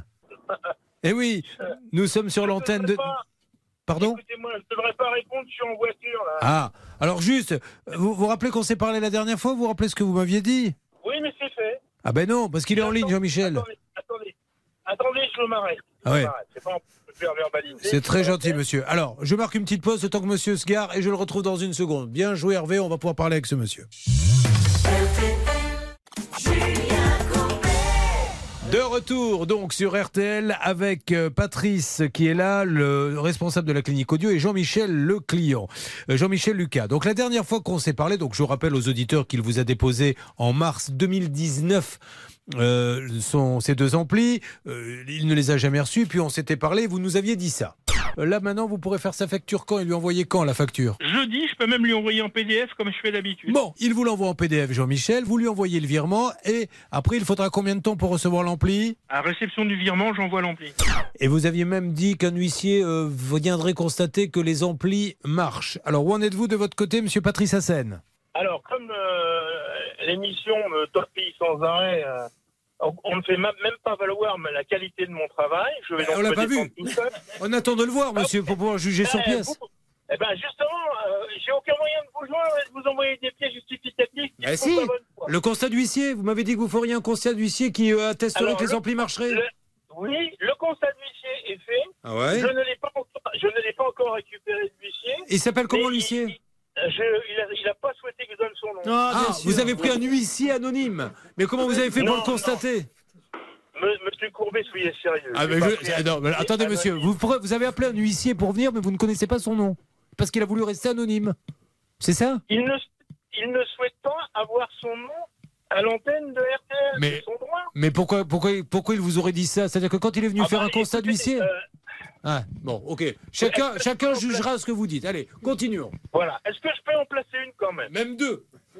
Eh oui, nous sommes sur l'antenne de... Pardon ? Écoutez-moi, je ne devrais pas répondre, je suis en voiture là. Ah, alors juste, vous vous rappelez qu'on s'est parlé la dernière fois ? Vous vous rappelez ce que vous m'aviez dit ? Oui, mais c'est fait. Ah ben non, parce qu'il est en ligne, Jean-Michel. Attendez, attendez, attendez, je m'arrête. Ah ouais. C'est pas, on peut faire verbaliser. C'est très gentil, monsieur. Alors, je marque une petite pause le temps que monsieur se gare et je le retrouve dans une seconde. Bien joué, Hervé, on va pouvoir parler avec ce monsieur. De retour donc sur R T L avec euh, Patrice qui est là, le responsable de la clinique audio, et Jean-Michel, le client, euh, Jean-Michel Lucas. Donc la dernière fois qu'on s'est parlé, donc je rappelle aux auditeurs qu'il vous a déposé en mars deux mille dix-neuf euh, son, ces deux amplis, euh, il ne les a jamais reçus, puis on s'était parlé, vous nous aviez dit ça. Euh, Là maintenant, vous pourrez faire sa facture quand et lui envoyer quand la facture ? Jeudi, je peux même lui envoyer en P D F comme je fais d'habitude. Bon, il vous l'envoie en P D F, Jean-Michel, vous lui envoyez le virement et après, il faudra combien de temps pour recevoir l'ampli ? À réception du virement, j'envoie l'ampli. Et vous aviez même dit qu'un huissier euh, viendrait constater que les amplis marchent. Alors, où en êtes-vous de votre côté, monsieur Patrice Hassen ? Alors, comme euh, l'émission me torpille sans arrêt, euh, on, on ne fait ma- même pas valoir la qualité de mon travail. Je vais donc On l'a me pas vu. défendre tout seul. On attend de le voir, monsieur, pour pouvoir juger sur Eh, pièce. Vous, Eh ben justement, euh, j'ai aucun moyen de vous joindre et de vous envoyer des pièces justificatives. qui Eh sont si, pas bonnes foi. le constat d'huissier, vous m'avez dit que vous feriez un constat d'huissier qui euh, attesterait Alors, que les le- amplis marcheraient. le- Oui, le constat d'huissier est fait. Ah ouais. Je ne l'ai pas encore, je ne l'ai pas encore récupéré de l'huissier. Il s'appelle comment Mais l'huissier? il- il- je- Il a, il a pas souhaité que je donne son nom. Ah, vous avez pris un huissier anonyme. Mais comment vous avez fait pour Non, le constater? Me- Monsieur Courbet, soyez sérieux. Ah, J'ai mais pas je- pris ah, un non, mais huissier attendez, monsieur, anonyme. vous, pourrez- vous avez appelé un huissier pour venir, mais vous ne connaissez pas son nom. Parce qu'il a voulu rester anonyme. C'est ça? Il ne, il ne souhaite pas avoir son nom à l'antenne de R T L. Mais- C'est son droit. Mais pourquoi, pourquoi, pourquoi il vous aurait dit ça? C'est-à-dire que quand il est venu Ah faire bah, un constat écoutez, d'huissier. euh, Ah, bon, ok. Chacun, chacun jugera ce que vous dites. Allez, continuons. Voilà. Est-ce que je peux en placer une quand même? Même deux.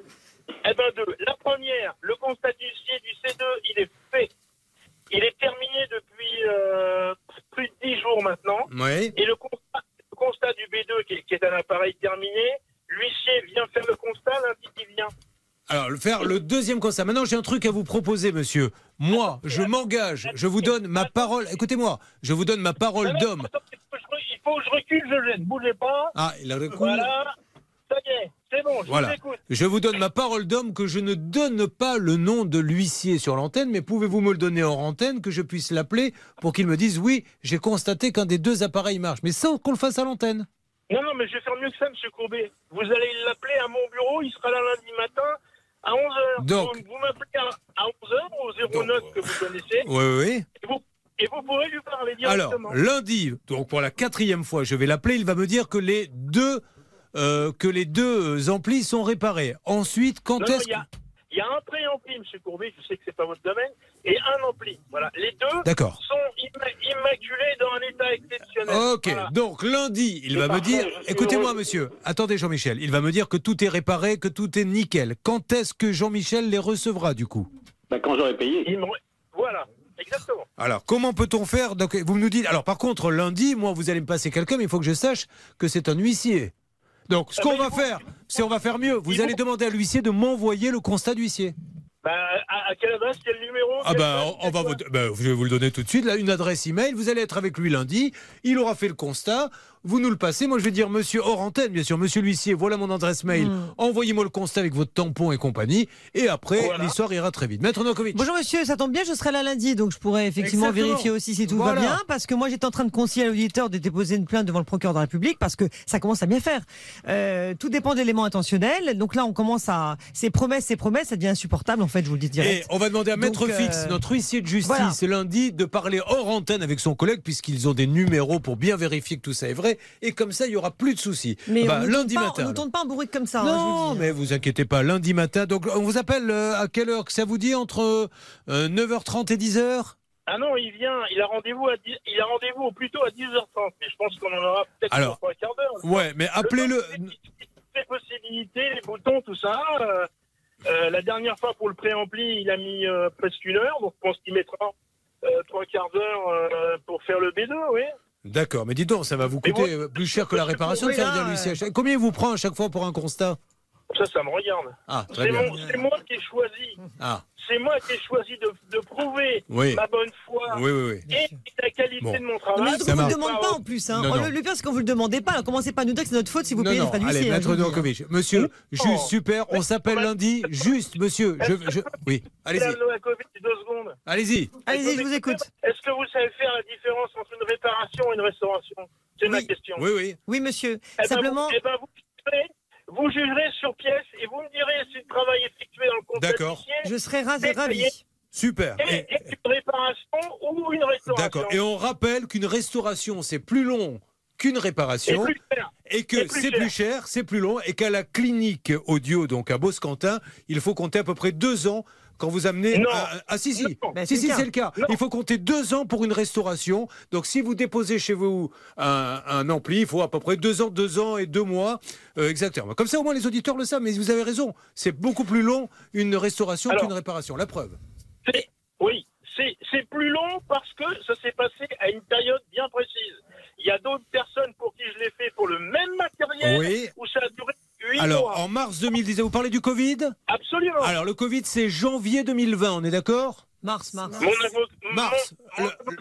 Eh ben deux. La première, le constat d'huissier du C deux, il est fait. Il est terminé depuis euh, plus de dix jours maintenant. Oui. Et le constat, le constat du B deux, qui est, qui est un appareil terminé, l'huissier vient faire le constat lundi qui vient. Alors, le faire le deuxième constat. Maintenant, j'ai un truc à vous proposer, monsieur. Moi, je m'engage, je vous donne ma parole. Écoutez-moi, je vous donne ma parole d'homme. Il faut que je recule, je gêne. Bougez pas. Ah, il a recul. Voilà. Ça y est, c'est bon, je vous Voilà. écoute. Je vous donne ma parole d'homme que je ne donne pas le nom de l'huissier sur l'antenne, mais pouvez-vous me le donner hors antenne, que je puisse l'appeler pour qu'il me dise oui, j'ai constaté qu'un des deux appareils marche, mais sans qu'on le fasse à l'antenne. Non, non, mais je vais faire mieux que ça, monsieur Courbet. Vous allez l'appeler à mon bureau, il sera là lundi matin à onze heures. Donc- Vous, vous m'appelez à, à onze heures au zéro neuf que vous connaissez. Oui, oui, oui. Et vous, et vous pourrez lui parler Alors, directement. lundi, donc pour la quatrième fois, je vais l'appeler, il va me dire que les deux, euh, que les deux amplis sont réparés. Ensuite, quand Non, non, est-ce il y a, il y a un pré-ampli, monsieur Courbet, je sais que c'est pas votre domaine, et un ampli. Voilà, les deux D'accord. sont imma- immaculés dans un état exceptionnel. Ok, Voilà. donc lundi, il C'est va me parfait, dire, je suis écoutez-moi heureux. monsieur, attendez Jean-Michel, il va me dire que tout est réparé, que tout est nickel. Quand est-ce que Jean-Michel les recevra du coup? Bah, quand j'aurai payé. Il me- Voilà, exactement. Alors, comment peut-on faire? Donc, vous me dites, alors par contre, lundi, moi, vous allez me passer quelqu'un, mais il faut que je sache que c'est un huissier. Donc, ce Ah, qu'on mais va il faut- faire, c'est on va faire mieux. Vous il allez faut- demander à l'huissier de m'envoyer le constat d'huissier. Bah, à, à quelle adresse, quel numéro Ah quelle bah, date, on va quel vous, quoi bah, je vais vous le donner tout de suite, là, une adresse email. Vous allez être avec lui lundi. Il aura fait le constat. Vous nous le passez. Moi, je vais dire, monsieur hors antenne, bien sûr, monsieur l'huissier, voilà mon adresse mail. Mm. Envoyez-moi le constat avec votre tampon et compagnie. Et après, Voilà. l'histoire ira très vite. Maître Nokovic. Bonjour monsieur, ça tombe bien, je serai là lundi, donc je pourrais effectivement Exactement. vérifier aussi si tout Voilà. va bien, parce que moi j'étais en train de conseiller à l'auditeur de déposer une plainte devant le procureur de la République, parce que ça commence à bien faire. Euh, tout dépend d'éléments intentionnels, donc là on commence à... Ces promesses, ces promesses, ça devient insupportable en fait, je vous le dis Et direct. on va demander à Maître Donc, euh, Fix, notre huissier de justice, voilà. lundi, de parler hors antenne avec son collègue, puisqu'ils ont des numéros pour bien vérifier que tout ça est vrai. Et comme ça, il n'y aura plus de soucis. Mais Bah, on ne lundi tourne pas, matin. on ne alors. tourne pas un bourrique comme ça. hein, je Non, vous le dis. mais vous inquiétez pas, lundi matin. Donc, on vous appelle euh, à quelle heure que ça vous dit? Entre euh, neuf heures trente et dix heures? Ah non, il vient, il a rendez-vous à dix, il a rendez-vous au plus tôt à dix heures trente, mais je pense qu'on en aura peut-être Alors, pour un quart d'heure. Ouais, mais appelez-le. Les possibilités, les boutons, tout ça. euh, euh, la dernière fois pour le préampli, il a mis euh, presque une heure, donc je pense qu'il mettra euh, trois quarts d'heure euh, pour faire le B deux, oui. D'accord, mais dis donc, ça va vous Mais coûter moi- euh, plus cher que la réparation de Oui, faire là, venir l'huissier. à chaque- Combien il vous prend à chaque fois pour un constat? Ça, ça me regarde. Ah, très C'est bien. mon- c'est moi qui ai choisi. Ah, C'est moi qui ai choisi de, de prouver Oui. ma bonne foi oui, oui, oui. et la qualité Bon. de mon Non, travail. mais surtout, Ça on ne vous marche. le demande pas en plus. Hein. Non, Oh, non. Le, le pire, c'est qu'on vous le demandez pas. Alors, commencez pas à nous dire que c'est notre faute si vous Non, payez non, les frais allez, d'huissier. hein, Maître je vous le dis. Novakovic. Monsieur, juste, Oh. super, on s'appelle lundi. Juste, monsieur, je, je... Oui, allez-y. Madame Novakovic, deux secondes. Allez-y. Allez-y, je vous écoute. Est-ce que vous savez faire la différence entre une réparation et une restauration? C'est ma question. Oui, oui. Oui, monsieur. Eh ben, Simplement. vous, eh ben, vous, jugerez, vous jugerez sur pièce et vous me direz si le travail effectué dans le constat D'accord. d'huissier Je serais ra- est ravi. payé Super. et- Et- est une réparation ou une restauration. D'accord. Et on rappelle qu'une restauration, c'est plus long qu'une réparation. Et plus cher. Et que Et plus c'est cher. plus cher, c'est plus long, et qu'à la clinique audio, donc à Boscantin, il faut compter à peu près deux ans quand vous amenez. Non. à- ah si si, Non. Ben, si c'est si le cas. c'est le cas. Non. Il faut compter deux ans pour une restauration. Donc si vous déposez chez vous un, un ampli, il faut à peu près deux ans, deux ans et deux mois euh, exactement. Comme ça au moins les auditeurs le savent. Mais vous avez raison, c'est beaucoup plus long une restauration Alors. qu'une réparation. La preuve. C'est- Oui, c'est c'est plus long parce que ça s'est passé à une période bien précise. Il y a d'autres personnes pour qui je l'ai fait pour le même matériel Oui. où ça a duré huit Alors mois. en mars deux mille dix, vous parlez du Covid? Absolument. Alors le Covid c'est janvier deux mille vingt, on est d'accord? Mars, mars. Mon avocat- Mars. mon- Le,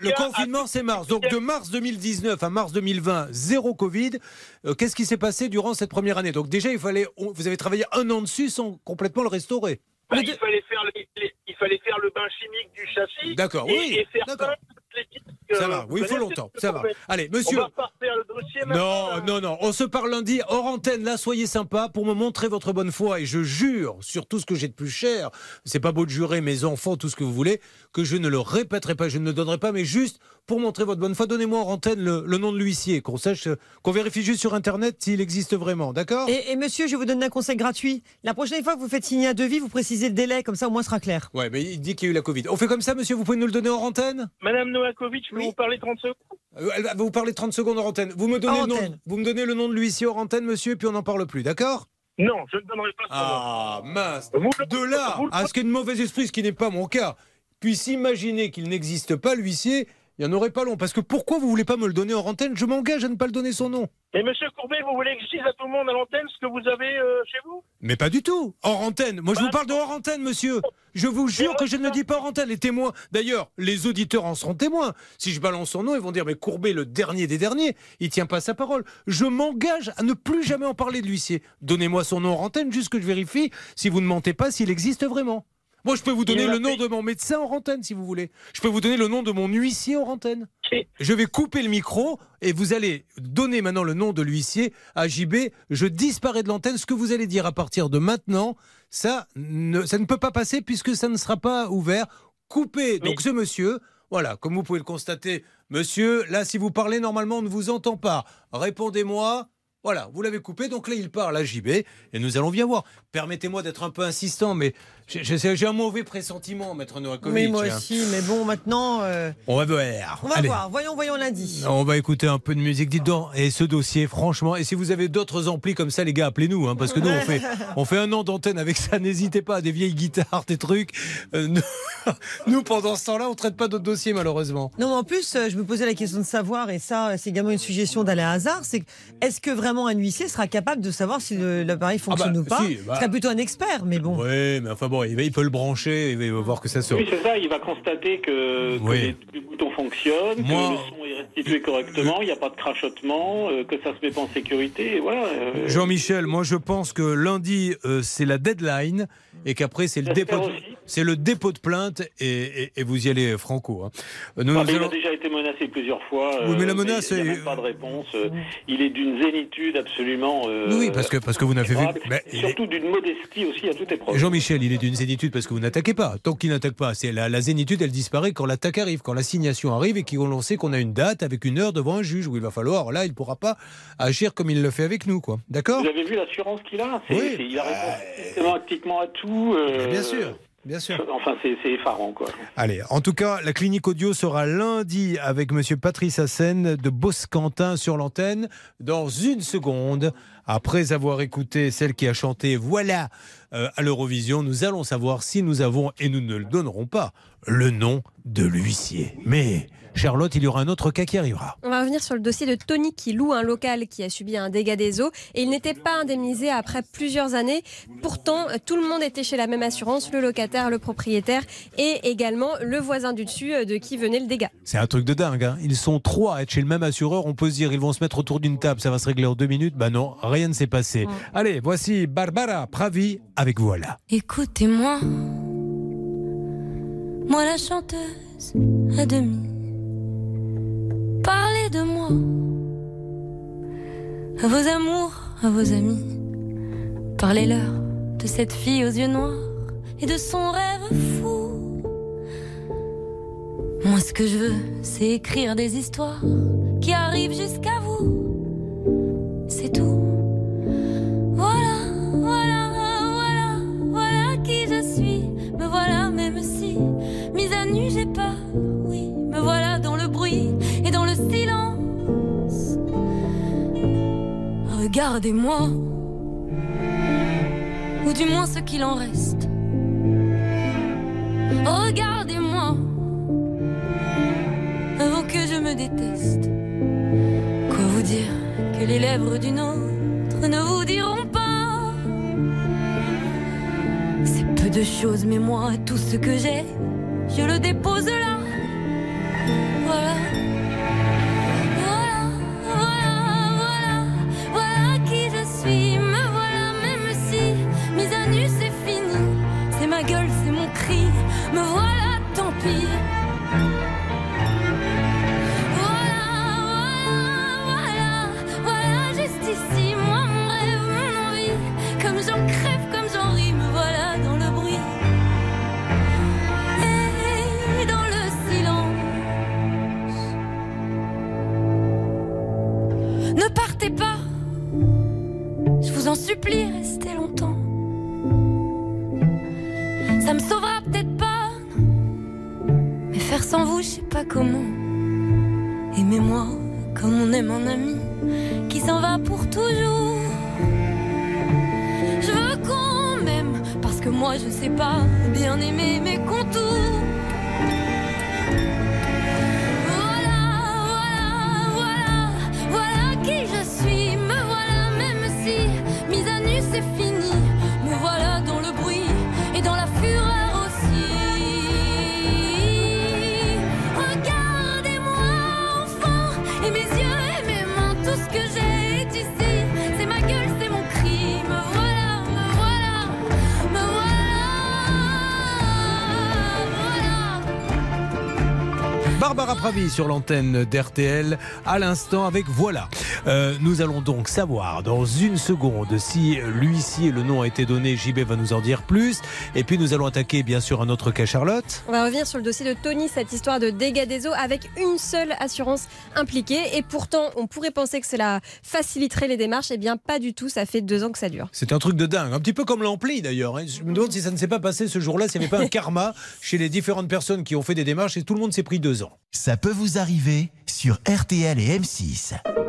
le confinement, c'est mars. Donc de mars deux mille dix-neuf à mars deux mille vingt, zéro Covid. Euh, Qu'est-ce qui s'est passé durant cette première année? Donc déjà, il fallait, on- vous avez travaillé un an dessus sans complètement le restaurer. Bah, il, fallait faire les- les- il fallait faire le bain chimique du châssis. D'accord, et, oui, et faire d'accord. peindre toutes les disques, euh, Ça va, oui, il vous faut connaissez longtemps, ce ça qu'on va. fait. Allez, monsieur. On va pas refaire le dossier maintenant. Non, non, non, on se parle lundi hors antenne. Là, soyez sympa pour me montrer votre bonne foi. Et je jure, sur tout ce que j'ai de plus cher, c'est pas beau de jurer, mes enfants, tout ce que vous voulez, que je ne le répéterai pas, je ne le donnerai pas, mais juste pour montrer votre bonne foi, donnez-moi hors antenne le, le nom de l'huissier, qu'on sache, euh, qu'on vérifie juste sur Internet s'il existe vraiment, d'accord? Et, et monsieur, je vais vous donner un conseil gratuit. La prochaine fois que vous faites signer un devis, vous précisez le délai, comme ça au moins ce sera clair. Ouais, mais il dit qu'il y a eu la Covid. On fait comme ça, monsieur, vous pouvez nous le donner hors antenne? Madame Novakovic, je peux vous parler trente secondes? Euh, Elle va vous parler trente secondes hors antenne. Vous me donnez, Hors le nom, antenne. vous me donnez le nom de l'huissier hors antenne, monsieur, et puis on n'en parle plus, d'accord? Non, je ne donnerai pas son Ah, mince. Vous De là à ce qu'il y ait de mauvais esprit, ce qui n'est pas mon cas, puisse imaginer qu'il n'existe pas, l'huissier, il n'y en aurait pas long. Parce que pourquoi vous voulez pas me le donner hors antenne? Je m'engage à ne pas le donner son nom. Et monsieur Courbet, vous voulez que je dise à tout le monde à l'antenne ce que vous avez euh, chez vous? Mais pas du tout. Hors antenne. Moi, je vous parle de hors antenne, monsieur. Je vous jure que je ne le dis pas hors antenne. Les témoins, d'ailleurs, les auditeurs en seront témoins. Si je balance son nom, ils vont dire, mais Courbet, le dernier des derniers, il tient pas sa parole. Je m'engage à ne plus jamais en parler de l'huissier. Donnez-moi son nom hors antenne, juste que je vérifie si vous ne mentez pas, s'il existe vraiment. Moi, je peux vous donner Il le a nom fait- de mon médecin hors antenne, si vous voulez. Je peux vous donner le nom de mon huissier hors antenne. Je vais couper le micro et vous allez donner maintenant le nom de l'huissier à J B. Je disparais de l'antenne. Ce que vous allez dire à partir de maintenant, ça ne, ça ne peut pas passer puisque ça ne sera pas ouvert. Coupez donc ce monsieur. Voilà, comme vous pouvez le constater, monsieur, là, si vous parlez, normalement, on ne vous entend pas. Répondez-moi. Voilà, vous l'avez coupé, donc là il parle à J B et nous allons bien voir. Permettez-moi d'être un peu insistant, mais j'ai- j'ai j'ai un mauvais pressentiment, maître Novakovic. Mais moi hein. aussi, mais bon, maintenant. euh, On va voir. On va Allez. voir, voyons, voyons lundi. On va écouter un peu de musique. Dites donc, et ce dossier, franchement, et si vous avez d'autres amplis comme ça, les gars, appelez-nous, hein, parce que nous, on fait, on fait un an d'antenne avec ça. N'hésitez pas, des vieilles guitares, des trucs. Euh, nous, nous, pendant ce temps-là, on traite pas d'autres dossiers, malheureusement. Non, mais en plus, euh, je me posais la question de savoir, et ça, c'est également une suggestion d'Alain Hazard, c'est que, est-ce que vraiment un huissier sera capable de savoir si le- l'appareil fonctionne bah, ou pas? si, bah. Ce serait plutôt un expert, mais bon. Oui, mais enfin bon, il, va- il peut le brancher, il va voir que ça sort. Oui, c'est ça, il va constater que, que Oui. les, les boutons fonctionnent, Moi- que le son est restitué correctement, il n'y a pas de crachotement, euh, que ça se met pas en sécurité, et voilà. euh, Jean-Michel, moi je pense que lundi euh, c'est la deadline et qu'après c'est le J'espère dépôt, de, aussi. c'est le dépôt de plainte et, et- et vous y allez franco. hein. Nous, Ah, nous mais Il allons- a déjà été menacé plusieurs fois. Oui, mais la euh, menace il n'y a est- même pas de réponse. euh, Il est d'une zénitude absolument. euh, Oui, parce que parce que vous n'avez vu. admirable, Mais et il est- surtout d'une modestie aussi à toute épreuve. Jean-Michel, il est d'une zénitude parce que vous n'attaquez pas. Tant qu'il n'attaque pas, c'est la, la zénitude, elle disparaît quand l'attaque arrive, quand l'assignation arrive et qu'on sait qu'on a une date avec une heure devant un juge où il va falloir. Là, il ne pourra pas agir comme il le fait avec nous, quoi. D'accord? Vous avez vu l'assurance qu'il a C'est- Oui. c'est- Il a répondu systématiquement à tout. euh, Bien sûr. Bien sûr. Enfin, c'est c'est effarant, quoi. Allez, en tout cas, la clinique audio sera lundi avec monsieur Patrice Hassen de Boscantin sur l'antenne dans une seconde. Après avoir écouté celle qui a chanté Voilà euh, à l'Eurovision, nous allons savoir si nous avons, et nous ne le donnerons pas, le nom de l'huissier. Mais Charlotte, il y aura un autre cas qui arrivera. On va revenir sur le dossier de Tony qui loue un local qui a subi un dégât des eaux et il n'était pas indemnisé après plusieurs années. Pourtant, tout le monde était chez la même assurance, le locataire, le propriétaire et également le voisin du dessus euh, de qui venait le dégât. C'est un truc de dingue, hein. Ils sont trois à être chez le même assureur. On peut se dire, ils vont se mettre autour d'une table, ça va se régler en deux minutes. Bah non, rien ne s'est passé. Allez, voici Barbara Pravi avec Voilà. Écoutez-moi, moi la chanteuse à demi. Parlez de moi, à vos amours, à vos amis. Parlez-leur de cette fille aux yeux noirs et de son rêve fou. Moi ce que je veux, c'est écrire des histoires qui arrivent jusqu'à vous. C'est tout. Voilà, voilà, voilà, voilà qui je suis. Me voilà même si, mise à nu j'ai peur, oui. Me voilà dans le bruit et dans le silence. Regardez-moi, ou du moins ce qu'il en reste. Regardez-moi, avant que je me déteste. Quoi vous dire que les lèvres d'une autre ne vous diront pas? C'est peu de choses, mais moi, tout ce que j'ai, je le dépose là. Voilà. Voilà, voilà, voilà, voilà qui je suis. Me voilà, même si mise à nu c'est fini. C'est ma gueule, c'est mon cri. Me voilà, tant pis. Voilà, voilà, voilà, voilà, juste ici. Moi, mon rêve, mon envie. Comme j'en crève, comme j'en ris. Me voilà dans le bruit. Et dans le silence. Ne partez pas, je vous en supplie, restez longtemps. Ça me sauvera peut-être pas, mais faire sans vous, je sais pas comment. Aimez-moi comme on aime un ami qui s'en va pour toujours. Je veux qu'on m'aime parce que moi je sais pas bien aimer mes contours. Voilà qui je suis, me voilà même si mise à nu c'est fini. Me voilà dans le bruit et dans la fureur aussi. Regardez-moi enfant, et mes yeux et mes mains, tout ce que j'ai est ici. C'est ma gueule, c'est mon cri. Me voilà, me voilà, me voilà, voilà. Barbara Pravi sur l'antenne d'R T L à l'instant avec Voilà. Euh, nous allons donc savoir dans une seconde si l'huissier, le nom a été donné. J B va nous en dire plus. Et puis nous allons attaquer bien sûr un autre cas, Charlotte. On va revenir sur le dossier de Tony, cette histoire de dégâts des eaux avec une seule assurance impliquée. Et pourtant, on pourrait penser que cela faciliterait les démarches. Eh bien, pas du tout. Ça fait deux ans que ça dure. C'est un truc de dingue. Un petit peu comme l'ampli d'ailleurs. Je me demande si ça ne s'est pas passé ce jour-là, s'il n'y avait pas un karma chez les différentes personnes qui ont fait des démarches et tout le monde s'est pris deux ans. Ça peut vous arriver sur R T L et M six.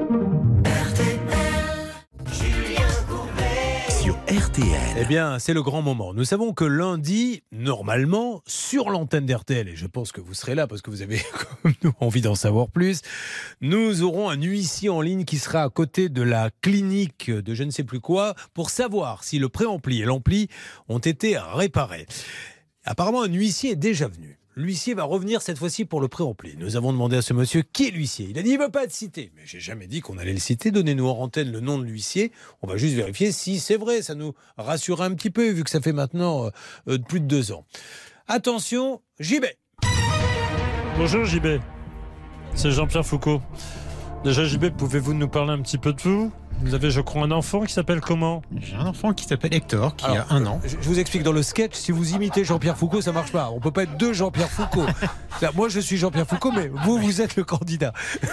Sur R T L. Eh bien, c'est le grand moment. Nous savons que lundi, normalement, sur l'antenne d'R T L, et je pense que vous serez là parce que vous avez, comme nous, envie d'en savoir plus, nous aurons un huissier en ligne qui sera à côté de la clinique de je ne sais plus quoi pour savoir si le préampli et l'ampli ont été réparés. Apparemment, un huissier est déjà venu. L'huissier va revenir cette fois-ci pour le préampli. Nous avons demandé à ce monsieur qui est l'huissier. Il a dit il ne veut pas être cité. Mais j'ai jamais dit qu'on allait le citer. Donnez-nous en antenne le nom de l'huissier. On va juste vérifier si c'est vrai. Ça nous rassure un petit peu vu que ça fait maintenant euh, plus de deux ans. Attention, J B. Bonjour J B. C'est Jean-Pierre Foucault. Déjà J B, pouvez-vous nous parler un petit peu de vous ? Vous avez, je crois, un enfant qui s'appelle comment ? J'ai un enfant qui s'appelle Hector, qui Alors, a un an. Je, je vous explique dans le sketch, si vous imitez Jean-Pierre Foucault, ça marche pas. On peut pas être deux Jean-Pierre Foucault. Moi, je suis Jean-Pierre Foucault, mais vous, vous êtes le candidat.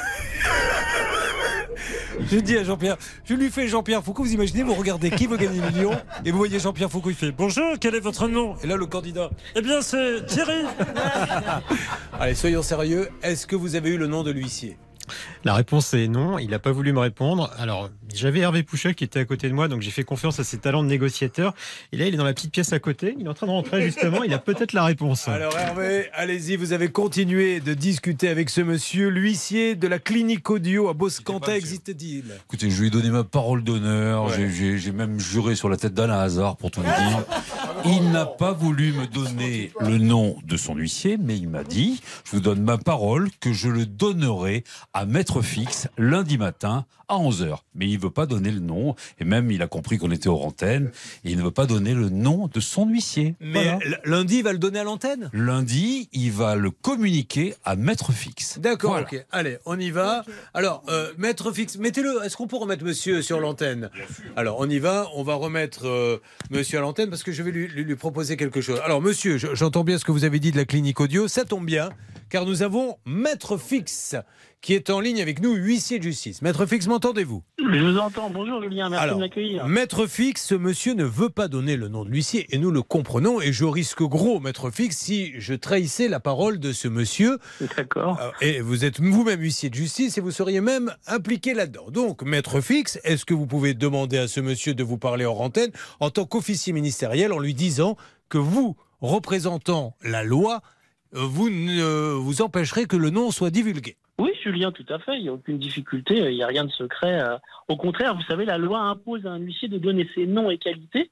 Je dis à Jean-Pierre, je lui fais Jean-Pierre Foucault, vous imaginez, vous regardez Qui veut gagner des millions et vous voyez Jean-Pierre Foucault, il fait bonjour, quel est votre nom ? Et là, le candidat. Eh bien, c'est Thierry. Allez, soyons sérieux. Est-ce que vous avez eu le nom de l'huissier ? La réponse est non, il n'a pas voulu me répondre. Alors, j'avais Hervé Pouchel qui était à côté de moi, donc j'ai fait confiance à ses talents de négociateur. Et là, il est dans la petite pièce à côté, il est en train de rentrer justement, il a peut-être la réponse. Alors Hervé, allez-y, vous avez continué de discuter avec ce monsieur, l'huissier de la clinique audio à Boscantin, existe-t-il ? Écoutez, je lui ai donné ma parole d'honneur, Ouais. j'ai- j'ai j'ai même juré sur la tête d'Alain Hazard pour tout vous dire. Il n'a pas voulu me donner le nom de son huissier, mais il m'a dit, je vous donne ma parole que je le donnerai à Maître Fixe lundi matin à onze heures. Mais il ne veut pas donner le nom, et même il a compris qu'on était hors antenne, et il ne veut pas donner le nom de son huissier. Mais Voilà. l- lundi, il va le donner à l'antenne ? Lundi, il va le communiquer à Maître Fixe. D'accord, Voilà. ok. Allez, on y va. Alors, euh, Maître Fixe, mettez-le. Est-ce qu'on peut remettre monsieur sur l'antenne ? Alors, on y va. On va remettre euh, monsieur à l'antenne parce que je vais lui, lui- lui proposer quelque chose. Alors, monsieur, je- j'entends bien ce que vous avez dit de la clinique audio. Ça tombe bien, car nous avons Maître Fixe qui est en ligne avec nous, huissier de justice. Maître Fixe, m'entendez-vous ? Je vous entends. Bonjour Julien, merci Alors, de m'accueillir. Maître Fixe, ce monsieur ne veut pas donner le nom de l'huissier et nous le comprenons et je risque gros, Maître Fixe, si je trahissais la parole de ce monsieur. D'accord. Euh, Et vous êtes vous-même huissier de justice et vous seriez même impliqué là-dedans. Donc, Maître Fixe, est-ce que vous pouvez demander à ce monsieur de vous parler hors antenne en tant qu'officier ministériel en lui disant que vous, représentant la loi, euh, vous ne vous empêcherez que le nom soit divulgué ? Oui, Julien, tout à fait. Il n'y a aucune difficulté. Il n'y a rien de secret. euh. Au contraire, vous savez, la loi impose à un huissier de donner ses noms et qualités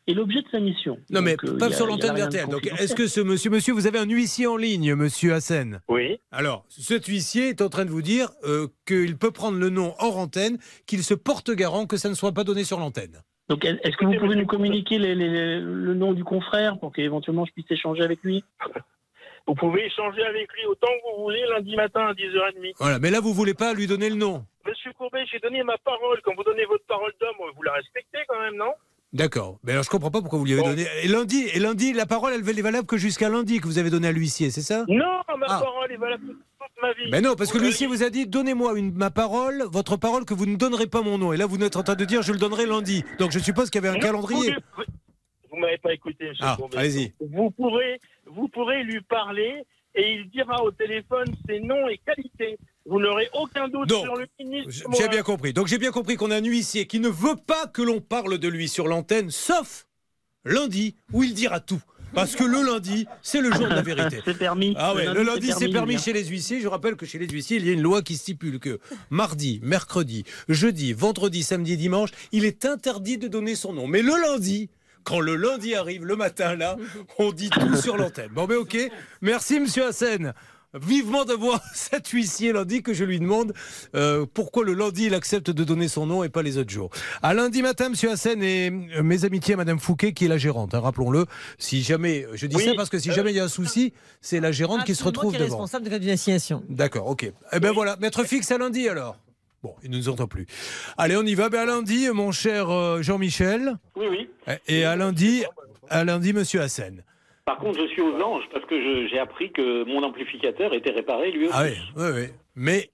est l'objet de sa mission. Non, mais Donc, euh, pas y a- sur y a l'antenne rien de d'R T L. Donc, confidentiel. est-ce que ce monsieur, monsieur, vous avez un huissier en ligne, monsieur Hassen? Oui. Alors, cet huissier est en train de vous dire euh, qu'il peut prendre le nom hors antenne, qu'il se porte garant que ça ne soit pas donné sur l'antenne. Donc, est-ce que vous pouvez nous communiquer les- les- le nom du confrère pour qu'éventuellement je puisse échanger avec lui? Vous pouvez échanger avec lui autant que vous voulez lundi matin à dix heures trente. Voilà, mais là, vous voulez pas lui donner le nom. Monsieur Courbet, j'ai donné ma parole. Quand vous donnez votre parole d'homme, vous la respectez quand même, non? D'accord. Mais alors, je comprends pas pourquoi vous lui avez donné. Et lundi, et lundi, la parole, elle est valable que jusqu'à lundi que vous avez donné à l'huissier, c'est ça? Non, ma Ah. parole est valable toute ma vie. Mais non, parce que Vous l'huissier vous a dit donnez-moi une, ma parole, votre parole, que vous ne donnerez pas mon nom. Et là, vous êtes en train de dire je le donnerai lundi. Donc je suppose qu'il y avait un Non, calendrier. Vous, vous m'avez pas écouté, monsieur Ah, Courbet. allez-y. Vous pourrez, vous pourrez lui parler et il dira au téléphone ses noms et qualités. Vous n'aurez aucun doute Donc, sur le ministre. J'ai bien compris. Donc j'ai bien compris qu'on a un huissier qui ne veut pas que l'on parle de lui sur l'antenne, sauf lundi, où il dira tout. Parce que le lundi, c'est le jour de la vérité. C'est permis. Ah ouais, le lundi, c'est permis Julien. chez les huissiers. Je rappelle que chez les huissiers, il y a une loi qui stipule que mardi, mercredi, jeudi, vendredi, samedi, dimanche, il est interdit de donner son nom. Mais le lundi, quand le lundi arrive, le matin, là, on dit tout sur l'antenne. Bon, mais ok. Merci, monsieur Hassen. Vivement de voir cet huissier lundi que je lui demande euh, pourquoi le lundi il accepte de donner son nom et pas les autres jours. À lundi matin, monsieur Hassen, et euh, mes amitiés à madame Fouquet qui est la gérante, hein, rappelons-le. Si jamais, je dis Oui. ça parce que si jamais il y a un souci, c'est la gérante qui se Absolument, retrouve qui est devant. responsable de cas d'une assignation. D'accord, ok. Eh ben voilà, maître fixe à lundi alors. Bon, il ne nous entend plus. Allez, on y va. Ben à lundi, mon cher euh, Jean-Michel. Oui, oui. Et à lundi, à lundi, monsieur Hassen. Par contre, je suis aux anges parce que je- j'ai appris que mon amplificateur était réparé lui aussi. Ah oui, oui, oui. Mais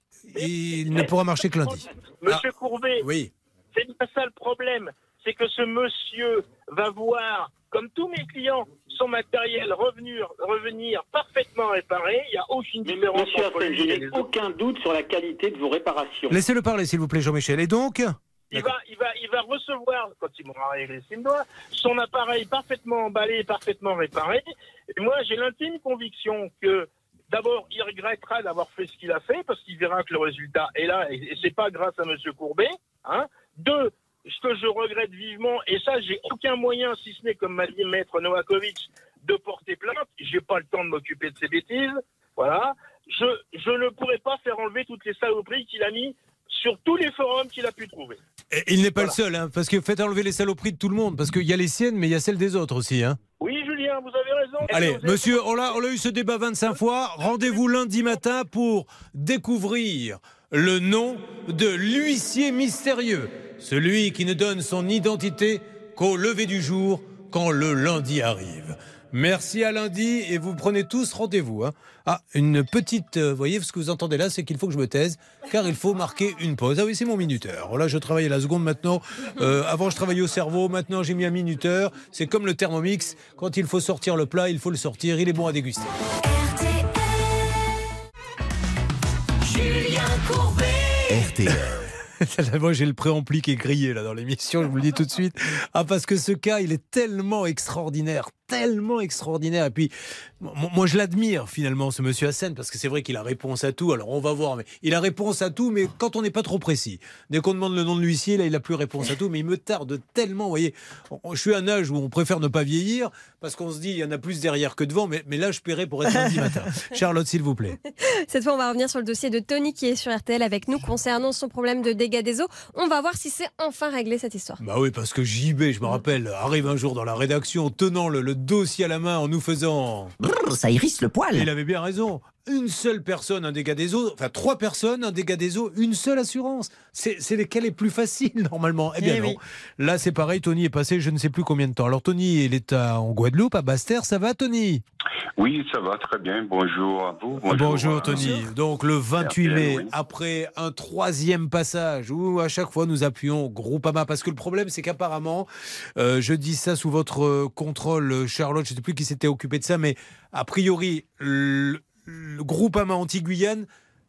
il ne pourra marcher que lundi. Monsieur Courbet, Oui. c'est pas ça le problème. C'est que ce monsieur va voir, comme tous mes clients, son matériel revenir, revenir parfaitement réparé. Il n'y a aucune différence Monsieur entre Hassen, lui je et n'ai les autres. aucun doute sur la qualité de vos réparations. Laissez-le parler, s'il vous plaît, Jean-Michel. Et donc Il va, il, va, il va recevoir, quand il m'aura réglé ce qu'il me doit, son appareil parfaitement emballé, parfaitement réparé. Et moi, j'ai l'intime conviction que, d'abord, il regrettera d'avoir fait ce qu'il a fait, parce qu'il verra que le résultat est là, et, et c'est pas grâce à M. Courbet. Hein. Deux, ce que je regrette vivement, et ça, j'ai aucun moyen, si ce n'est, comme m'a dit Maître Novakovic, de porter plainte. J'ai pas le temps de m'occuper de ces bêtises. Voilà. Je, je ne pourrais pas faire enlever toutes les saloperies qu'il a mis sur tous les forums qu'il a pu trouver. Et il n'est pas le seul, hein, parce que faites enlever les saloperies de tout le monde, parce qu'il y a les siennes, mais il y a celles des autres aussi. Hein. Oui, Julien, vous avez raison. Allez, monsieur, on a, on a eu ce débat vingt-cinq fois. Rendez-vous lundi matin pour découvrir le nom de l'huissier mystérieux. Celui qui ne donne son identité qu'au lever du jour, quand le lundi arrive. Merci à lundi et vous prenez tous rendez-vous. Hein. Ah, une petite... Vous euh, voyez, ce que vous entendez là, c'est qu'il faut que je me taise, car il faut marquer une pause. Ah oui, c'est mon minuteur. Là, je travaille à la seconde maintenant. Euh, avant, je travaillais au cerveau. Maintenant, j'ai mis un minuteur. C'est comme le Thermomix. Quand il faut sortir le plat, il faut le sortir. Il est bon à déguster. Julien Courbet. R T L. Moi, j'ai le préampli qui est grillé là dans l'émission, je vous le dis tout de suite. Ah, parce que ce cas, il est tellement extraordinaire, tellement extraordinaire. Et puis, moi, je l'admire finalement, ce monsieur Hassen, parce que c'est vrai qu'il a réponse à tout. Alors, on va voir, mais il a réponse à tout, mais quand on n'est pas trop précis. Dès qu'on demande le nom de l'huissier, là, il n'a plus réponse à tout. Mais il me tarde tellement, vous voyez. Je suis à un âge où on préfère ne pas vieillir, parce qu'on se dit, il y en a plus derrière que devant. Mais, mais là, je paierai pour être lundi matin. Charlotte, s'il vous plaît. Cette fois, on va revenir sur le dossier de Tony qui est sur R T L avec nous concernant son problème de dégâts des eaux. On va voir si c'est enfin réglé cette histoire. Bah oui, parce que J B, je me rappelle, arrive un jour dans la rédaction tenant le, le dossier à la main en nous faisant... Brrr, ça hérisse le poil. Il avait bien raison. Une seule personne, un dégât des eaux, enfin trois personnes, un dégât des eaux, une seule assurance. C'est, c'est lesquelles les plus faciles normalement. Eh bien Eh non. oui. Là c'est pareil, Tony est passé je ne sais plus combien de temps. Alors Tony, il est à, en Guadeloupe, à Basse-Terre, ça va Tony? Oui, ça va très bien. Bonjour à vous. Bonjour, Bonjour, à- Tony. Donc le vingt-huit R T L, mai, oui. après un troisième passage où à chaque fois nous appuyons Groupama, parce que le problème c'est qu'apparemment, euh, je dis ça sous votre euh, contrôle, Charlotte, je ne sais plus qui s'était occupé de ça, mais a priori le, le Groupama Antilles-Guyane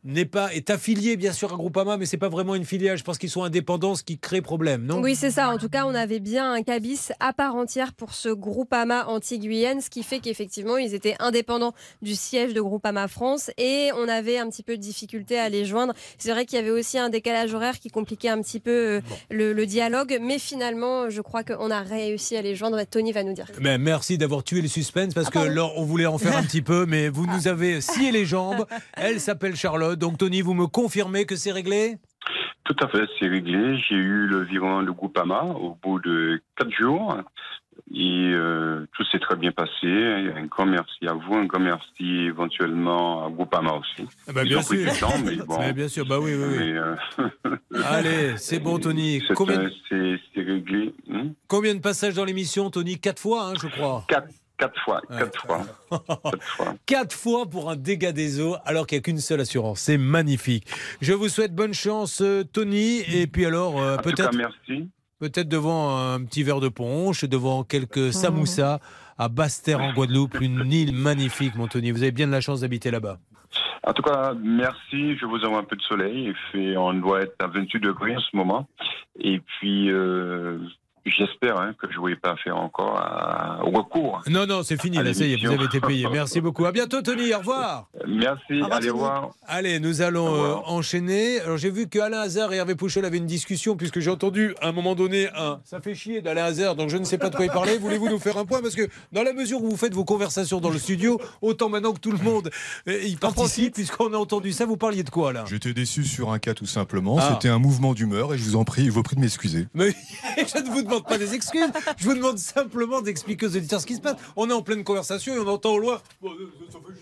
n'est pas est affilié bien sûr à Groupama, mais c'est pas vraiment une filiale. Je pense qu'ils sont indépendants, ce qui crée problème, non? Oui, c'est ça. En tout cas, on avait bien un cabis à part entière pour ce Groupama Antilles-Guyane, ce qui fait qu'effectivement, ils étaient indépendants du siège de Groupama France et on avait un petit peu de difficulté à les joindre. C'est vrai qu'il y avait aussi un décalage horaire qui compliquait un petit peu bon. le, le dialogue, mais finalement, je crois qu'on a réussi à les joindre. Tony va nous dire. Mais merci d'avoir tué le suspense parce ah, que là, on voulait en faire un petit peu, mais vous nous avez scié les jambes. Elle s'appelle Charlotte. Donc Tony, vous me confirmez que c'est réglé? Tout à fait, c'est réglé. J'ai eu le virement de Groupama au bout de quatre jours et euh, tout s'est très bien passé. Un grand merci à vous, un grand merci éventuellement à Groupama aussi. Ah bah Ils bien ont pris sûr. du temps, mais bon. Mais bien sûr, bah oui, oui, oui. Mais, euh... Allez, c'est bon, Tony. C'est, Combien... euh, c'est, c'est réglé. Hmm Combien de passages dans l'émission, Tony? Quatre fois, hein, je crois. Quatre. Quatre fois, quatre ouais. fois. quatre fois. Quatre fois pour un dégât des eaux, alors qu'il n'y a qu'une seule assurance. C'est magnifique. Je vous souhaite bonne chance, Tony. Et puis alors, euh, peut-être, cas, merci. peut-être devant un petit verre de punch, devant quelques samoussas à Basse-Terre en Guadeloupe, une île magnifique, mon Tony. Vous avez bien de la chance d'habiter là-bas. En tout cas, merci. Je vous envoie un peu de soleil. Il fait, on doit être à vingt-huit degrés en ce moment. Et puis... Euh, J'espère hein, que je ne vais pas faire encore un recours. Non, non, c'est fini, là, ça y est, vous avez été payé. Merci beaucoup. À bientôt, Tony, au revoir. Merci, au revoir, allez voir. Allez, nous allons euh, enchaîner. Alors, j'ai vu qu'Alain Hazard et Hervé Pouchol avaient une discussion, puisque j'ai entendu à un moment donné un « ça fait chier d'Alain Hazard », donc je ne sais pas de quoi il parlait. Voulez-vous nous faire un point? Parce que dans la mesure où vous faites vos conversations dans le studio, autant maintenant que tout le monde euh, y participe, puisqu'on a entendu ça, vous parliez de quoi, là? J'étais déçu sur un cas, tout simplement. Ah. C'était un mouvement d'humeur, et je vous en prie, je vous prie de m'excuser. Mais je ne vous demande pas des excuses, je vous demande simplement d'expliquer aux auditeurs ce qui se passe. On est en pleine conversation et on entend au loin. Bon, ça fait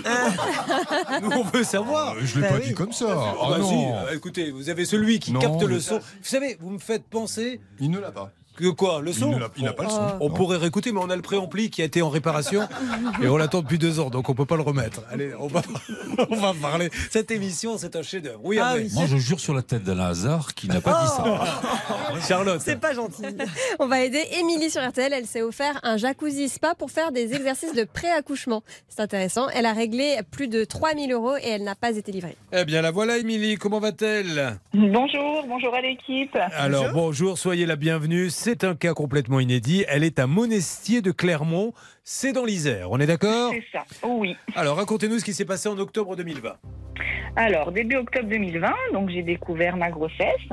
chier. Nous, on veut savoir. Euh, je l'ai Bah pas oui. dit comme ça. Ah, Ah bah non. si, euh, écoutez, vous avez celui qui Non, capte le mais- son. Vous savez, vous me faites penser. Il ne l'a pas. Que quoi? Le son? Il ne l'a- il n'a pas le son. On Non. pourrait réécouter, mais on a le préampli qui a été en réparation et on l'attend depuis deux ans, donc on peut pas le remettre. Allez, on va, on va parler. Cette émission, c'est un chef-d'œuvre. Oui, Ah Hervé. oui. Moi, je jure sur la tête d'Alain Hazard qui n'a pas dit ça. Charlotte. C'est pas gentil. On va aider Émilie sur R T L. Elle s'est offert un jacuzzi spa pour faire des exercices de pré-accouchement. C'est intéressant. Elle a réglé plus de trois mille euros et elle n'a pas été livrée. Eh bien, la voilà, Émilie. Comment va-t-elle? Bonjour, bonjour à l'équipe. Alors, bonjour, soyez la bienvenue. C'est un cas complètement inédit. Elle est à Monestier de Clermont. C'est dans l'Isère. On est d'accord? C'est ça, oui. Alors, racontez-nous ce qui s'est passé en octobre deux mille vingt. Alors, début octobre deux mille vingt, donc j'ai découvert ma grossesse.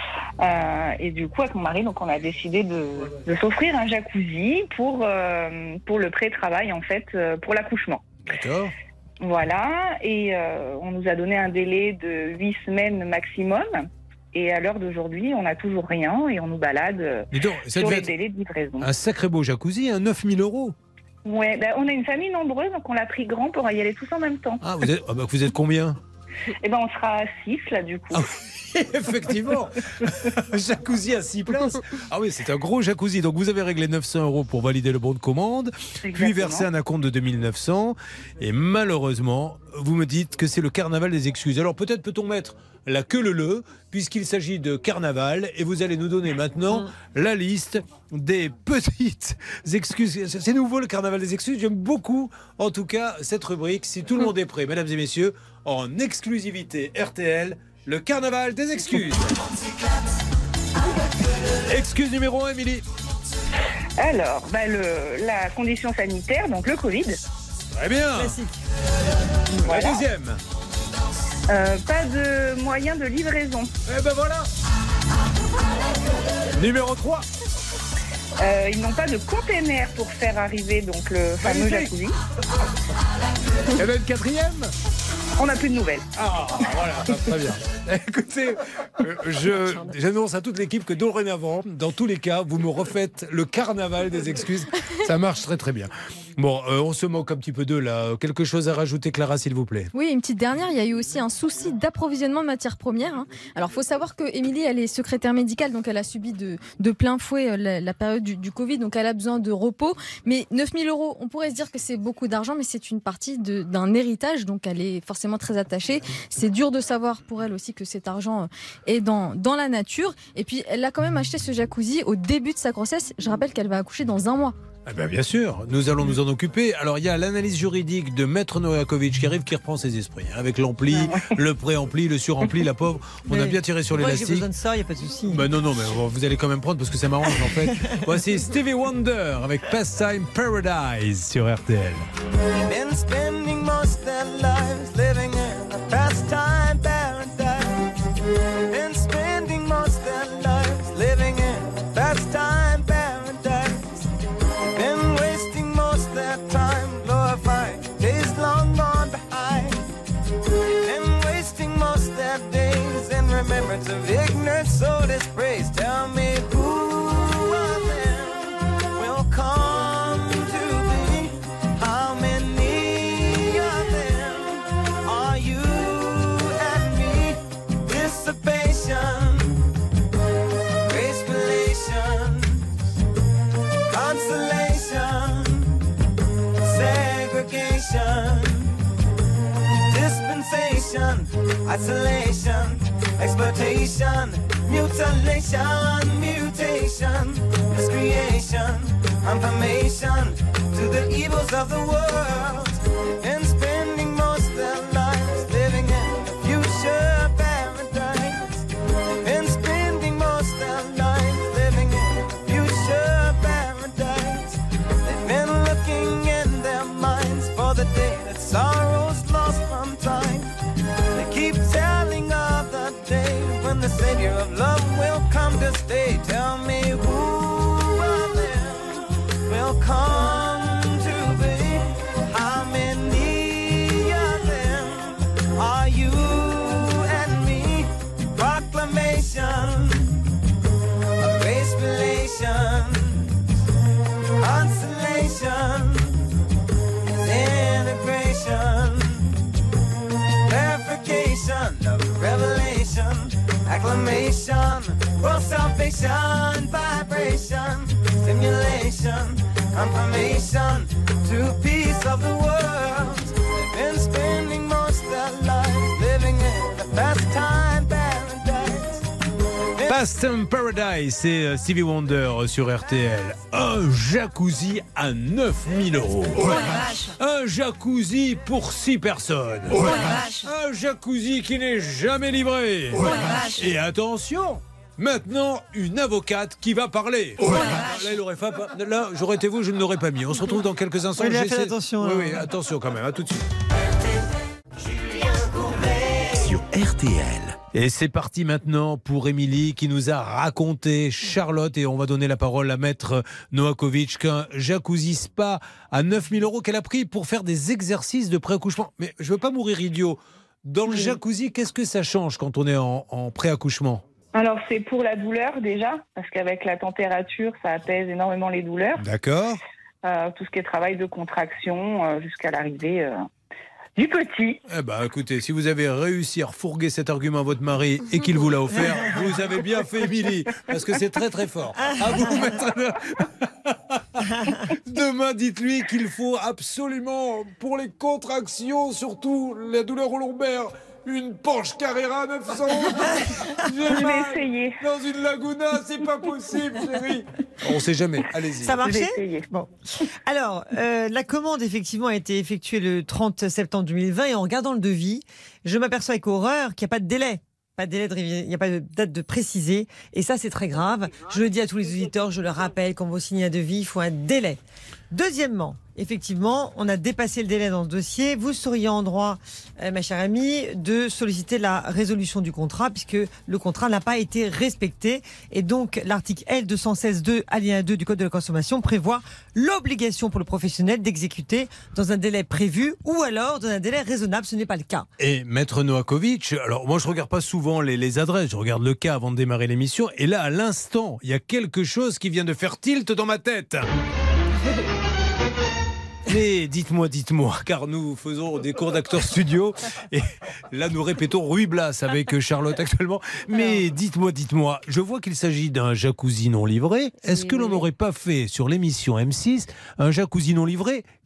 Euh, et du coup, avec mon mari, donc on a décidé de, de s'offrir un jacuzzi pour, euh, pour le pré-travail, en fait, euh, pour l'accouchement. D'accord. Voilà, et euh, on nous a donné un délai de huit semaines maximum. Et à l'heure d'aujourd'hui, on n'a toujours rien et on nous balade euh, Dis donc, ça sur devait les être délais de livraison. un sacré beau jacuzzi, hein, neuf mille euros. Ouais, ben, on a une famille nombreuse, donc on l'a pris grand pour y aller tous en même temps. Ah, vous êtes, ah bah, vous êtes combien? Eh ben, on sera à six là, du coup. Ah oui, effectivement. Jacuzzi à six places. Ah oui, c'est un gros jacuzzi. Donc vous avez réglé neuf cents euros pour valider le bon de commande, puis Exactement. versé un acompte de deux mille neuf cents. Et malheureusement, vous me dites que c'est le carnaval des excuses. Alors peut-être peut-on mettre la queue le le, puisqu'il s'agit de carnaval, et vous allez nous donner maintenant la liste des petites excuses. C'est nouveau, le carnaval des excuses. J'aime beaucoup, en tout cas, cette rubrique. Si tout le monde est prêt, mesdames et messieurs, en exclusivité R T L, le carnaval des excuses. Excuse numéro un, Émilie. Alors, bah, le, la condition sanitaire, donc le Covid. Très bien. Voilà. La deuxième. Euh, pas de moyen de livraison. Eh ben voilà. Numéro trois. Euh, ils n'ont pas de container pour faire arriver donc le fameux Magnifique. jacuzzi. Eh ben le quatrième. On n'a plus de nouvelles. Ah, voilà, très bien. Écoutez, euh, je, j'annonce à toute l'équipe que dorénavant, dans tous les cas, vous me refaites le carnaval des excuses. Ça marche très très bien. Bon, euh, on se moque un petit peu d'eux là. Quelque chose à rajouter, Clara, s'il vous plaît? Oui, une petite dernière, il y a eu aussi un souci d'approvisionnement de matières premières. hein. Alors, il faut savoir que Émilie, elle est secrétaire médicale, donc elle a subi de, de plein fouet euh, la, la période du, du Covid, donc elle a besoin de repos. Mais neuf mille euros, on pourrait se dire que c'est beaucoup d'argent, mais c'est une partie de- d'un héritage, donc elle est forcément très attachée. C'est dur de savoir pour elle aussi que cet argent euh, est dans, dans la nature. Et puis, elle a quand même acheté ce jacuzzi au début de sa grossesse. Je rappelle qu'elle va accoucher dans un mois. Eh ben bien sûr, nous allons nous en occuper. Alors il y a l'analyse juridique de Maître Novakovic qui arrive, qui reprend ses esprits. Avec l'ampli, le pré-ampli, le sur-ampli, la pauvre. On Mais a bien tiré sur moi, l'élastique. j'ai besoin de ça, il n'y a pas de souci. Ben non, non, mais vous allez quand même prendre parce que ça m'arrange en fait. Voici Stevie Wonder avec Pastime Paradise sur R T L. Been spending most their lives living in a pastime paradise. Been spending most their lives living in a pastime paradise. Been wasting most their time glorifying days long gone behind. Been wasting most their days in remembrance of ignorant soul dispraise. Tell me who of them will come to be? How many of them are you and me? Dissipation, grace relations, consolation, segregation, dispensation, isolation, exploitation, mutilation, mutation, miscreation, confirmation to the evils of the world, and spending most their lives living in the future paradise, and spending most their lives living in the future paradise. They've been looking in their minds for the day that sorrow's lost from time. They keep telling of the day when the Savior of love will come to stay. Tell me who of them will come to be? How many of them are you and me? Proclamation of grace relations, consolation, integration, clarification of revelation, acclamation, world salvation, vibration, stimulation, confirmation to peace of the world. They've been spending most their lives living in the pastime paradise. Pastime Paradise, c'est Stevie Wonder sur R T L. Un jacuzzi à neuf mille euros. Un jacuzzi pour six personnes. Un jacuzzi qui n'est jamais livré. Et attention, maintenant, une avocate qui va parler. Là, il aurait fait pas- là, j'aurais été vous, je ne l'aurais pas mis. On se retrouve dans quelques instants. Oui, il a fait J'essaie- attention, Oui, hein. oui, attention quand même. À tout de suite. Sur R T L. Et c'est parti maintenant pour Émilie qui nous a raconté, Charlotte, et on va donner la parole à Maître Novakovic, qu'un jacuzzi spa à neuf mille euros qu'elle a pris pour faire des exercices de pré-accouchement. Mais je veux pas mourir idiot. Dans le jacuzzi, qu'est-ce que ça change quand on est en, en pré-accouchement ? Alors c'est pour la douleur déjà, parce qu'avec la température, ça apaise énormément les douleurs. D'accord. Euh, tout ce qui est travail de contraction euh, jusqu'à l'arrivée euh, du petit. Eh ben, écoutez, si vous avez réussi à refourguer cet argument à votre mari et qu'il vous l'a offert, vous avez bien fait, Émilie, parce que c'est très très fort. À vous, maître. Demain, dites-lui qu'il faut absolument, pour les contractions, surtout la douleur au lombaire, une Porsche Carrera neuf cents. J'ai Je vais mal essayer. dans une Laguna, c'est pas possible, chérie. On sait jamais. Allez-y. Ça a marché Je vais essayer. Bon. Alors, euh, la commande, effectivement, a été effectuée le trente septembre deux mille vingt et en regardant le devis, je m'aperçois avec horreur qu'il n'y a pas de délai. Pas de délai de révi- il n'y a pas de date de préciser. Et ça, c'est très grave. Je le dis à tous les auditeurs, je le rappelle, quand vous signez un devis, il faut un délai. Deuxièmement, effectivement, on a dépassé le délai dans ce dossier. Vous seriez en droit, euh, ma chère amie, de solliciter la résolution du contrat puisque le contrat n'a pas été respecté. Et donc, l'article L deux cent seize deux, alinéa deux du Code de la consommation prévoit l'obligation pour le professionnel d'exécuter dans un délai prévu ou alors dans un délai raisonnable. Ce n'est pas le cas. Et Maître Novakovic, alors moi je regarde pas souvent les, les adresses, je regarde le cas avant de démarrer l'émission, et là à l'instant, il y a quelque chose qui vient de faire tilt dans ma tête. Mais dites-moi, dites-moi, car nous faisons des cours d'acteurs studio et là nous répétons Ruy Blas avec Charlotte actuellement. Mais dites-moi, dites-moi, je vois qu'il s'agit d'un jacuzzi non livré. Est-ce que l'on n'aurait pas fait sur l'émission M six un jacuzzi non livré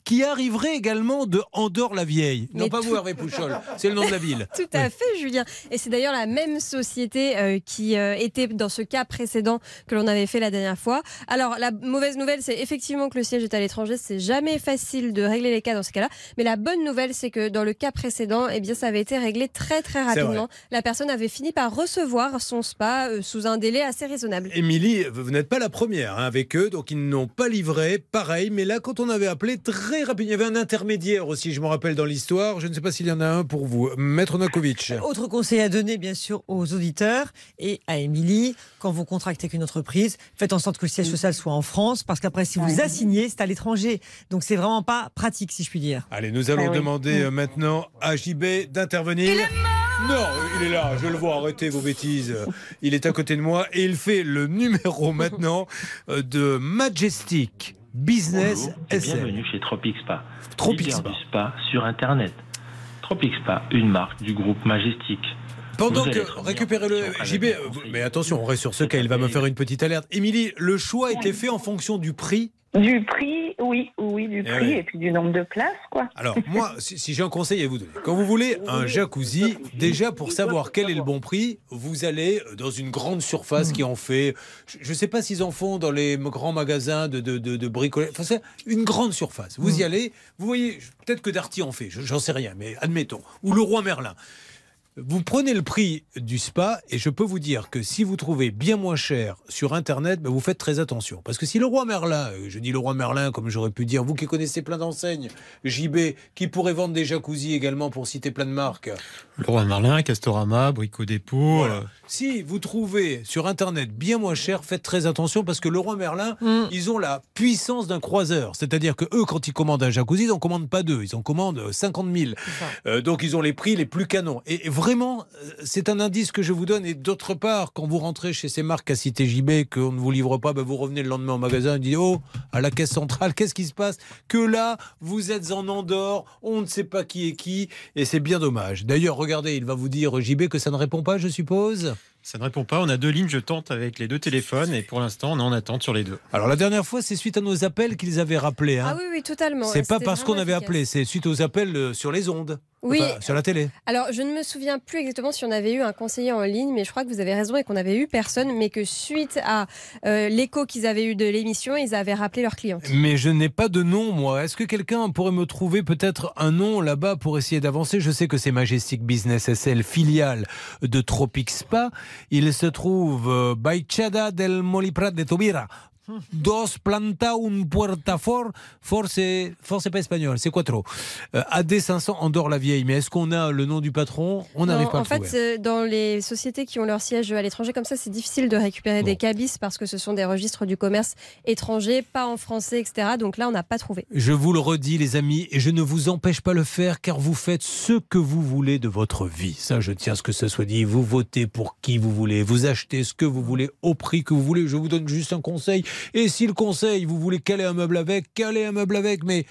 qui arriverait également de Andorre-la-Vieille. Non, Mais pas tout- vous, Hervé Pouchol, c'est le nom de la ville. Tout à fait, Julien. Et c'est d'ailleurs la même société euh, qui euh, était dans ce cas précédent que l'on avait fait la dernière fois. Alors, la mauvaise nouvelle, c'est effectivement que le siège est à l'étranger. C'est jamais facile de régler les cas dans ce cas-là. Mais la bonne nouvelle, c'est que dans le cas précédent, eh bien, ça avait été réglé très, très C'est rapidement. vrai. La personne avait fini par recevoir son spa euh, sous un délai assez raisonnable. Émilie, vous n'êtes pas la première hein, avec eux, donc ils n'ont pas livré. Pareil, mais là, quand on avait appelé très rapidement, il y avait un intermédiaire aussi, je me rappelle dans l'histoire. Je ne sais pas s'il y en a un pour vous. Maître Nakovic. Autre conseil à donner, bien sûr, aux auditeurs et à Émilie, quand vous contractez avec une entreprise, faites en sorte que le siège social soit en France, parce qu'après, si vous assignez, c'est à l'étranger. Donc, c'est vraiment pas pratique, si je puis dire. Allez, nous allons Ah oui. demander euh, maintenant à J B d'intervenir. Non, il est là, je le vois, arrêtez vos bêtises. Il est à côté de moi et il fait le numéro maintenant euh, de Majestic Business Bonjour et S M. bienvenue chez Tropic Spa. Tropic leader Spa. du spa sur Internet. Tropic Spa, une marque du groupe Majestic. Pendant Vous allez que être mis en récupérez-le, contact J B, avec euh, un conseiller mais attention, on reste sur ce cas, il va me faire une petite alerte. Émilie, le choix a été fait en fonction du prix. Du prix, oui, oui, du Eh prix oui. et puis du nombre de places, quoi. Alors, moi, si, si j'ai un conseil à vous donner, quand vous voulez un jacuzzi, déjà pour savoir quel est le bon prix, vous allez dans une grande surface qui en fait. Je ne sais pas s'ils en font dans les grands magasins de, de, de, de bricolage. Enfin, c'est une grande surface. Vous y allez, vous voyez, peut-être que Darty en fait, je- j'en sais rien, mais admettons. Ou le Roi Merlin. Vous prenez le prix du spa et je peux vous dire que si vous trouvez bien moins cher sur Internet, ben vous faites très attention. Parce que si le Roi Merlin, euh, je dis le Roi Merlin comme j'aurais pu dire, vous qui connaissez plein d'enseignes, J B, qui pourrait vendre des jacuzzis également pour citer plein de marques. Le Roi Merlin, Castorama, Brico Dépôt. Voilà. euh, Si vous trouvez sur Internet bien moins cher, faites très attention parce que le Roi Merlin, ils ont la puissance d'un croiseur. C'est-à-dire que eux, quand ils commandent un jacuzzi, ils n'en commandent pas deux, ils en commandent cinquante mille. Euh, donc ils ont les prix les plus canons. Et vraiment, euh, c'est un indice que je vous donne. Et d'autre part, quand vous rentrez chez ces marques à cité J B, qu'on ne vous livre pas, ben vous revenez le lendemain au magasin et dites oh, à la caisse centrale, qu'est-ce qui se passe? Que là, vous êtes en Andorre, on ne sait pas qui est qui, et c'est bien dommage. D'ailleurs, regardez, il va vous dire J B que ça ne répond pas, je suppose. Ça ne répond pas. On a deux lignes, je tente avec les deux téléphones et pour l'instant, on est en attente sur les deux. Alors la dernière fois, c'est suite à nos appels qu'ils avaient rappelé. Hein. Ah oui, oui, totalement. C'est pas C'était parce qu'on vraiment avait efficace. appelé, c'est suite aux appels euh, sur les ondes. Oui. Enfin, sur la télé. Alors, je ne me souviens plus exactement si on avait eu un conseiller en ligne, mais je crois que vous avez raison et qu'on n'avait eu personne, mais que suite à euh, l'écho qu'ils avaient eu de l'émission, ils avaient rappelé leurs clients. Mais je n'ai pas de nom, moi. Est-ce que quelqu'un pourrait me trouver peut-être un nom là-bas pour essayer d'avancer? Je sais que c'est Majestic Business S L, filiale de Tropic Spa. Il se trouve euh, Baixada del Moliprat de Tobira. Dos planta un puerta for, for c'est, for c'est pas espagnol, c'est quattro. Euh, A D cinq cents Andorre-la-Vieille. Mais est-ce qu'on a le nom du patron? On n'arrive Non, pas à en le fait, trouver. c'est- dans les sociétés qui ont leur siège à l'étranger, comme ça, c'est difficile de récupérer des cabis parce que ce sont des registres du commerce étranger, pas en français, et cetera. Donc là, on n'a pas trouvé. Je vous le redis, les amis, et je ne vous empêche pas le faire, car vous faites ce que vous voulez de votre vie. Ça, je tiens à ce que ce soit dit. Vous votez pour qui vous voulez, vous achetez ce que vous voulez au prix que vous voulez. Je vous donne juste un conseil. Et si le conseil, vous voulez caler un meuble avec, calez un meuble avec, mais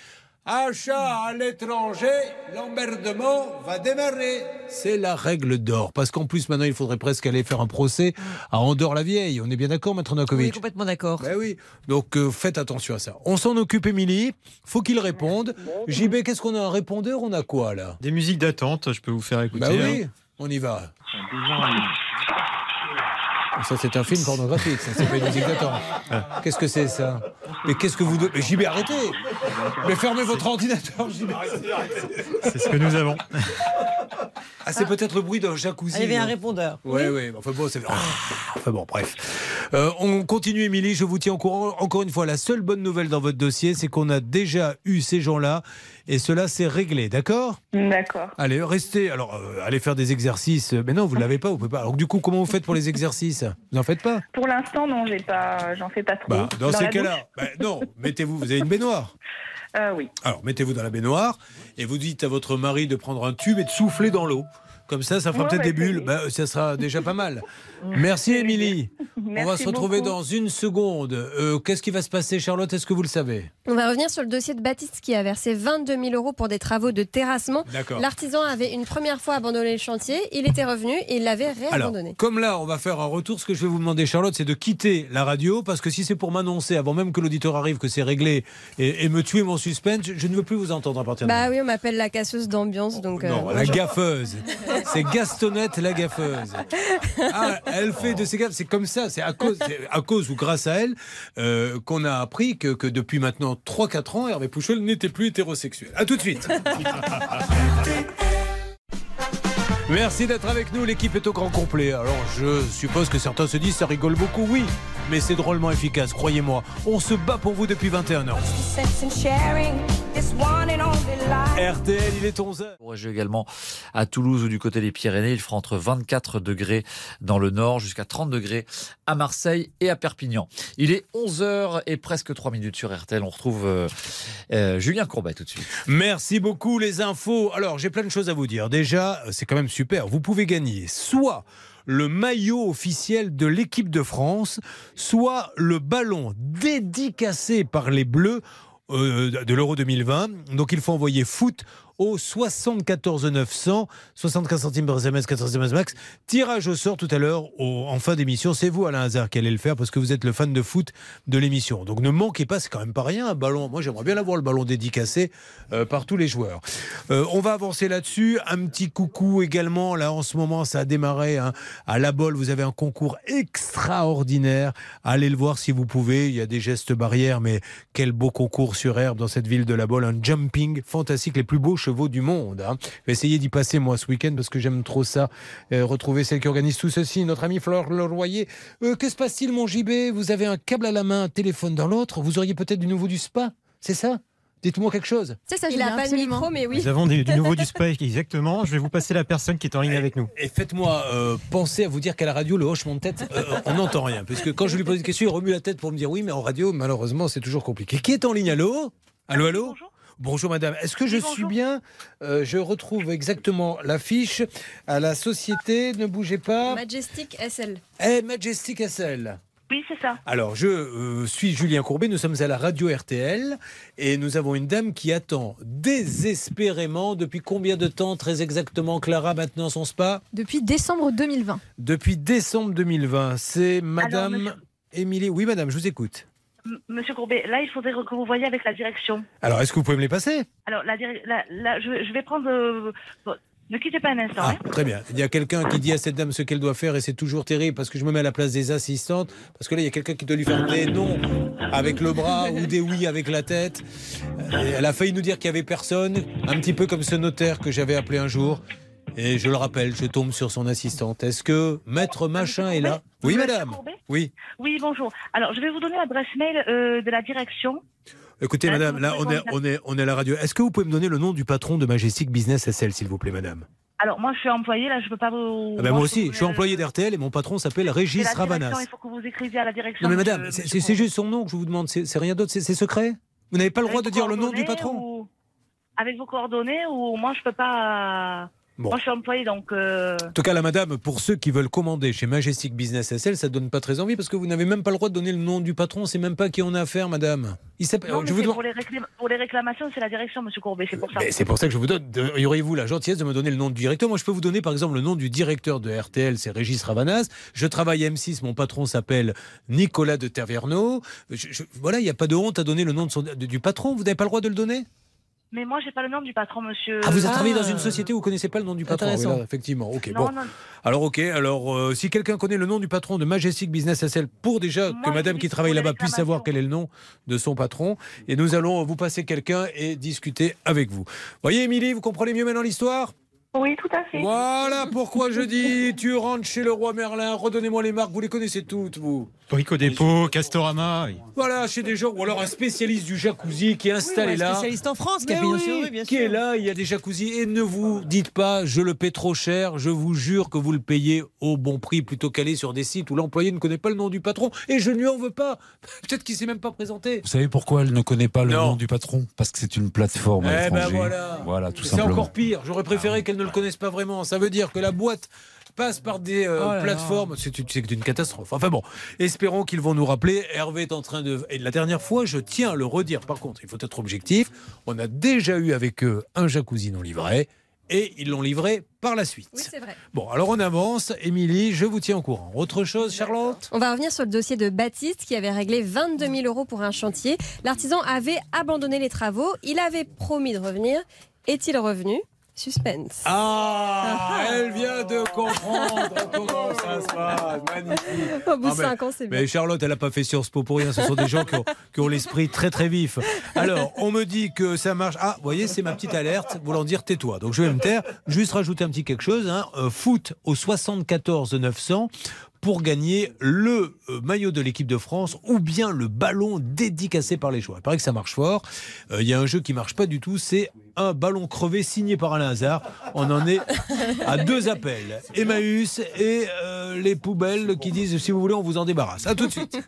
achat à l'étranger, l'emmerdement va démarrer. C'est la règle d'or. Parce qu'en plus, maintenant, il faudrait presque aller faire un procès à Andorre-la-Vieille. On est bien d'accord, Maître Oui, Nakovic? complètement d'accord. Ben oui. Donc euh, faites attention à ça. On s'en occupe, Émilie. Faut qu'il réponde. J B, qu'est-ce qu'on a? Un répondeur? On a quoi là? Des musiques d'attente, je peux vous faire écouter. Bah oui, hein. on y va. Ça, c'est un film pornographique, ça, c'est pas une musique d'attente. Qu'est-ce que c'est ça? Mais qu'est-ce que vous... de- Mais J B, arrêtez! Mais fermez votre ordinateur, J B. C'est ce que nous avons. Ah, c'est peut-être le bruit d'un jacuzzi. Il y avait un non? répondeur. Oui, oui. Enfin bon, c'est... Ah, enfin bon, bref. Euh, on continue, Émilie. Je vous tiens au courant. Encore une fois, la seule bonne nouvelle dans votre dossier, c'est qu'on a déjà eu ces gens-là et cela c'est réglé, d'accord? D'accord. Allez, restez. Alors, euh, allez faire des exercices. Mais non, vous ne l'avez pas, vous pouvez pas. Alors du coup, comment vous faites pour les exercices? Vous n'en faites pas? Pour l'instant, non, j'ai pas, j'en fais pas trop. Bah, dans, ces la cas-là, douche bah, non, mettez-vous. Vous avez une baignoire. Euh, oui. Alors, mettez-vous dans la baignoire et vous dites à votre mari de prendre un tube et de souffler dans l'eau. Comme ça, ça fera Ouais, peut-être ouais, des bulles. c'est- Bah, ça sera déjà pas mal. Merci, Émilie. On va Merci se retrouver beaucoup. dans une seconde. Euh, Qu'est-ce qui va se passer, Charlotte? Est-ce que vous le savez? On va revenir sur le dossier de Baptiste qui a versé vingt-deux mille euros pour des travaux de terrassement. D'accord. L'artisan avait une première fois abandonné le chantier, il était revenu et il l'avait Alors, réabandonné. comme là, on va faire un retour, ce que je vais vous demander, Charlotte, c'est de quitter la radio, parce que si c'est pour m'annoncer, avant même que l'auditeur arrive, que c'est réglé, et, et me tuer mon suspense, je ne veux plus vous entendre à partir de Bah maintenant. oui, on m'appelle la casseuse d'ambiance, donc... euh, Non, la bonjour. gaffeuse. C'est Gastonnette, la gaffeuse. Ah, elle fait de ces gaffes, c'est comme ça, c'est à cause, c'est à cause ou grâce à elle euh, qu'on a appris que, que depuis maintenant trois quatre ans, Hervé Pouchol n'était plus hétérosexuel. A tout de suite. Merci d'être avec nous, l'équipe est au grand complet. Alors je suppose que certains se disent ça rigole beaucoup, oui, mais c'est drôlement efficace, croyez-moi. On se bat pour vous depuis vingt et une heures. R T L, il est onze heures. Orageux également à Toulouse ou du côté des Pyrénées. Il fera entre vingt-quatre degrés dans le nord jusqu'à trente degrés à Marseille et à Perpignan. Il est onze heures et presque trois minutes sur R T L. On retrouve euh, euh, Julien Courbet tout de suite. Merci beaucoup, les infos. Alors, j'ai plein de choses à vous dire. Déjà, c'est quand même super. Vous pouvez gagner soit le maillot officiel de l'équipe de France, soit le ballon dédicacé par les Bleus euh, de l'Euro deux mille vingt. Donc, il faut envoyer foot au soixante-quatorze neuf cents, soixante-quinze centimes par S M S, quatorze S M S max. Tirage au sort tout à l'heure au- en fin d'émission. C'est vous, Alain Hazard, qui allez le faire parce que vous êtes le fan de foot de l'émission. Donc ne manquez pas, c'est quand même pas rien un ballon. Moi j'aimerais bien l'avoir, le ballon dédicacé euh, par tous les joueurs. Euh, on va avancer là-dessus. Un petit coucou également. Là en ce moment ça a démarré hein, à La Bolle. Vous avez un concours extraordinaire. Allez le voir si vous pouvez. Il y a des gestes barrières, mais quel beau concours sur herbe dans cette ville de La Bolle. Un jumping fantastique, les plus beaux chevaux du monde. Hein. Je vais essayer d'y passer moi ce week-end parce que j'aime trop ça. Euh, retrouver celle qui organise tout ceci, notre amie Flore Leroyer. Euh, que se passe-t-il, mon J B? Vous avez un câble à la main, un téléphone dans l'autre. Vous auriez peut-être du nouveau du spa, c'est ça? Dites-moi quelque chose. C'est ça, Il Julien, a pas de absolument. micro, mais oui. Nous avons du, du nouveau du Spa, exactement. Je vais vous passer la personne qui est en ligne avec nous. Et faites-moi euh, penser à vous dire qu'à la radio, le hochement de tête, euh, on n'entend rien. Parce que quand je lui pose une question, il remue la tête pour me dire oui, mais en radio, malheureusement, c'est toujours compliqué. Qui est en ligne? Allô? Allô, allô? Bonjour. Bonjour madame, est-ce que je suis bien? Euh, Je retrouve exactement l'affiche à la société, ne bougez pas. Majestic S L. Eh, Majestic S L. Oui, c'est ça. Alors, je euh, suis Julien Courbet, nous sommes à la radio R T L et nous avons une dame qui attend désespérément depuis combien de temps très exactement, Clara, maintenant son spa? Depuis décembre deux mille vingt. Depuis décembre deux mille vingt, c'est madame monsieur- Émilie. Oui madame, je vous écoute. M- Monsieur Courbet, là, il faudrait que vous voyiez avec la direction. Alors, est-ce que vous pouvez me les passer? Alors, la, dir- la- la- je, je vais prendre... euh, bon, ne quittez pas un instant. Ah, hein. très bien. Il y a quelqu'un qui dit à cette dame ce qu'elle doit faire et c'est toujours terrible parce que je me mets à la place des assistantes parce que là, il y a quelqu'un qui doit lui faire des non avec le bras ou des oui avec la tête. Et elle a failli nous dire qu'il n'y avait personne, un petit peu comme ce notaire que j'avais appelé un jour. Et je le rappelle, je tombe sur son assistante. Est-ce que Maître Machin est là? Oui, Monsieur madame. Courbet Oui. Oui, bonjour. Alors, je vais vous donner l'adresse mail euh, de la direction. Écoutez, Est-ce madame, que là, vous on pouvez est, on, est, on est à la radio. Est-ce que vous pouvez me donner le nom du patron de Majestic Business S L, s'il vous plaît, madame? Alors, moi, je suis employée, là, je ne peux pas vous... Ah ben moi, moi je peux aussi, vous je suis donner- employé d'R T L et mon patron s'appelle C'est Régis la direction, Ravanas. il faut que vous écriviez à la direction. Non mais madame, monsieur- c'est monsieur c'est juste son nom que je vous demande, c'est c'est rien d'autre, c'est c'est secret? Vous n'avez pas le droit de Avec dire vos le nom du coordonnées patron? ou- Avec vos coordonnées ou moi, je peux pas... Bon. Moi, je suis employée, donc... euh, En tout cas, la madame, pour ceux qui veulent commander chez Majestic Business S L, ça ne donne pas très envie parce que vous n'avez même pas le droit de donner le nom du patron, c'est même pas qui on a affaire, madame. Il s'appelle. Non, je mais vous c'est demande- pour, les réclama- pour les réclamations, c'est la direction, monsieur Courbet, c'est pour ça. Mais c'est pour ça que je vous donne. Y auriez-vous la gentillesse de me donner le nom du directeur? Moi, je peux vous donner par exemple le nom du directeur de R T L, c'est Régis Ravanas. Je travaille à M six, mon patron s'appelle Nicolas de Terverneau. Je- je- voilà, il n'y a pas de honte à donner le nom de son- de- du patron. Vous n'avez pas le droit de le donner? Mais moi, j'ai pas le nom du patron, monsieur. Ah, vous avez travaillé dans une société où vous connaissez pas le nom du patron? Intéressant. Oui, là, effectivement. Ok, Non, bon. non. Alors, ok. Alors, euh, si quelqu'un connaît le nom du patron de Majestic Business S L, pour déjà Moi, que madame je qui dis travaille pour les là-bas puisse savoir quel est le nom de son patron, et nous allons vous passer quelqu'un et discuter avec vous. Voyez, Émilie, vous comprenez mieux maintenant l'histoire? Oui, tout à fait. Voilà pourquoi je dis, tu rentres chez le roi Merlin, redonnez-moi les marques, vous les connaissez toutes, vous. Brico Dépôt, Castorama. Voilà, chez des gens, ou alors un spécialiste du jacuzzi qui est installé Oui, là. un spécialiste en France qui a Mais pignon oui, sur rue, bien qui sûr. est là, il y a des jacuzzis. Et ne vous dites pas, je le paie trop cher, je vous jure que vous le payez au bon prix plutôt qu'aller sur des sites où l'employé ne connaît pas le nom du patron. Et je ne lui en veux pas. Peut-être qu'il ne s'est même pas présenté. Vous savez pourquoi elle ne connaît pas le Non. nom du patron? Parce que c'est une plateforme à Eh ben l'étranger. voilà. Voilà, tout C'est simplement. encore pire. J'aurais préféré qu'elle ne le connaissent pas vraiment. Ça veut dire que la boîte passe par des euh, Oh là plateformes. C'est une, c'est une catastrophe. Enfin bon, espérons qu'ils vont nous rappeler. Hervé est en train de... Et la dernière fois, je tiens à le redire, par contre, il faut être objectif. On a déjà eu avec eux un jacuzzi non livré. Et ils l'ont livré par la suite. Oui, c'est vrai. Bon, alors on avance. Émilie, je vous tiens au courant. Autre chose, Charlotte ? On va revenir sur le dossier de Baptiste qui avait réglé vingt-deux mille euros pour un chantier. L'artisan avait abandonné les travaux. Il avait promis de revenir. Est-il revenu ? Suspense. Ah, elle vient de comprendre comment ça se passe. Magnifique. Au bout de Ah, mais- cinq ans, c'est bien. Mais Charlotte, elle n'a pas fait Sciences Po pour rien. Ce sont des gens qui ont, qui ont l'esprit très très vif. Alors, on me dit que ça marche. Ah, vous voyez, c'est ma petite alerte voulant dire tais-toi. Donc, je vais me taire. Juste rajouter un petit quelque chose. Hein. Euh, foot au soixante-quatorze neuf cents pour gagner le euh, maillot de l'équipe de France ou bien le ballon dédicacé par les joueurs. Il paraît que ça marche fort. Euh, Il y a un jeu qui marche pas du tout, c'est un ballon crevé signé par Alain Hazard. On en est à deux appels. Emmaüs et euh, les poubelles qui disent si vous voulez on vous en débarrasse. À tout de suite.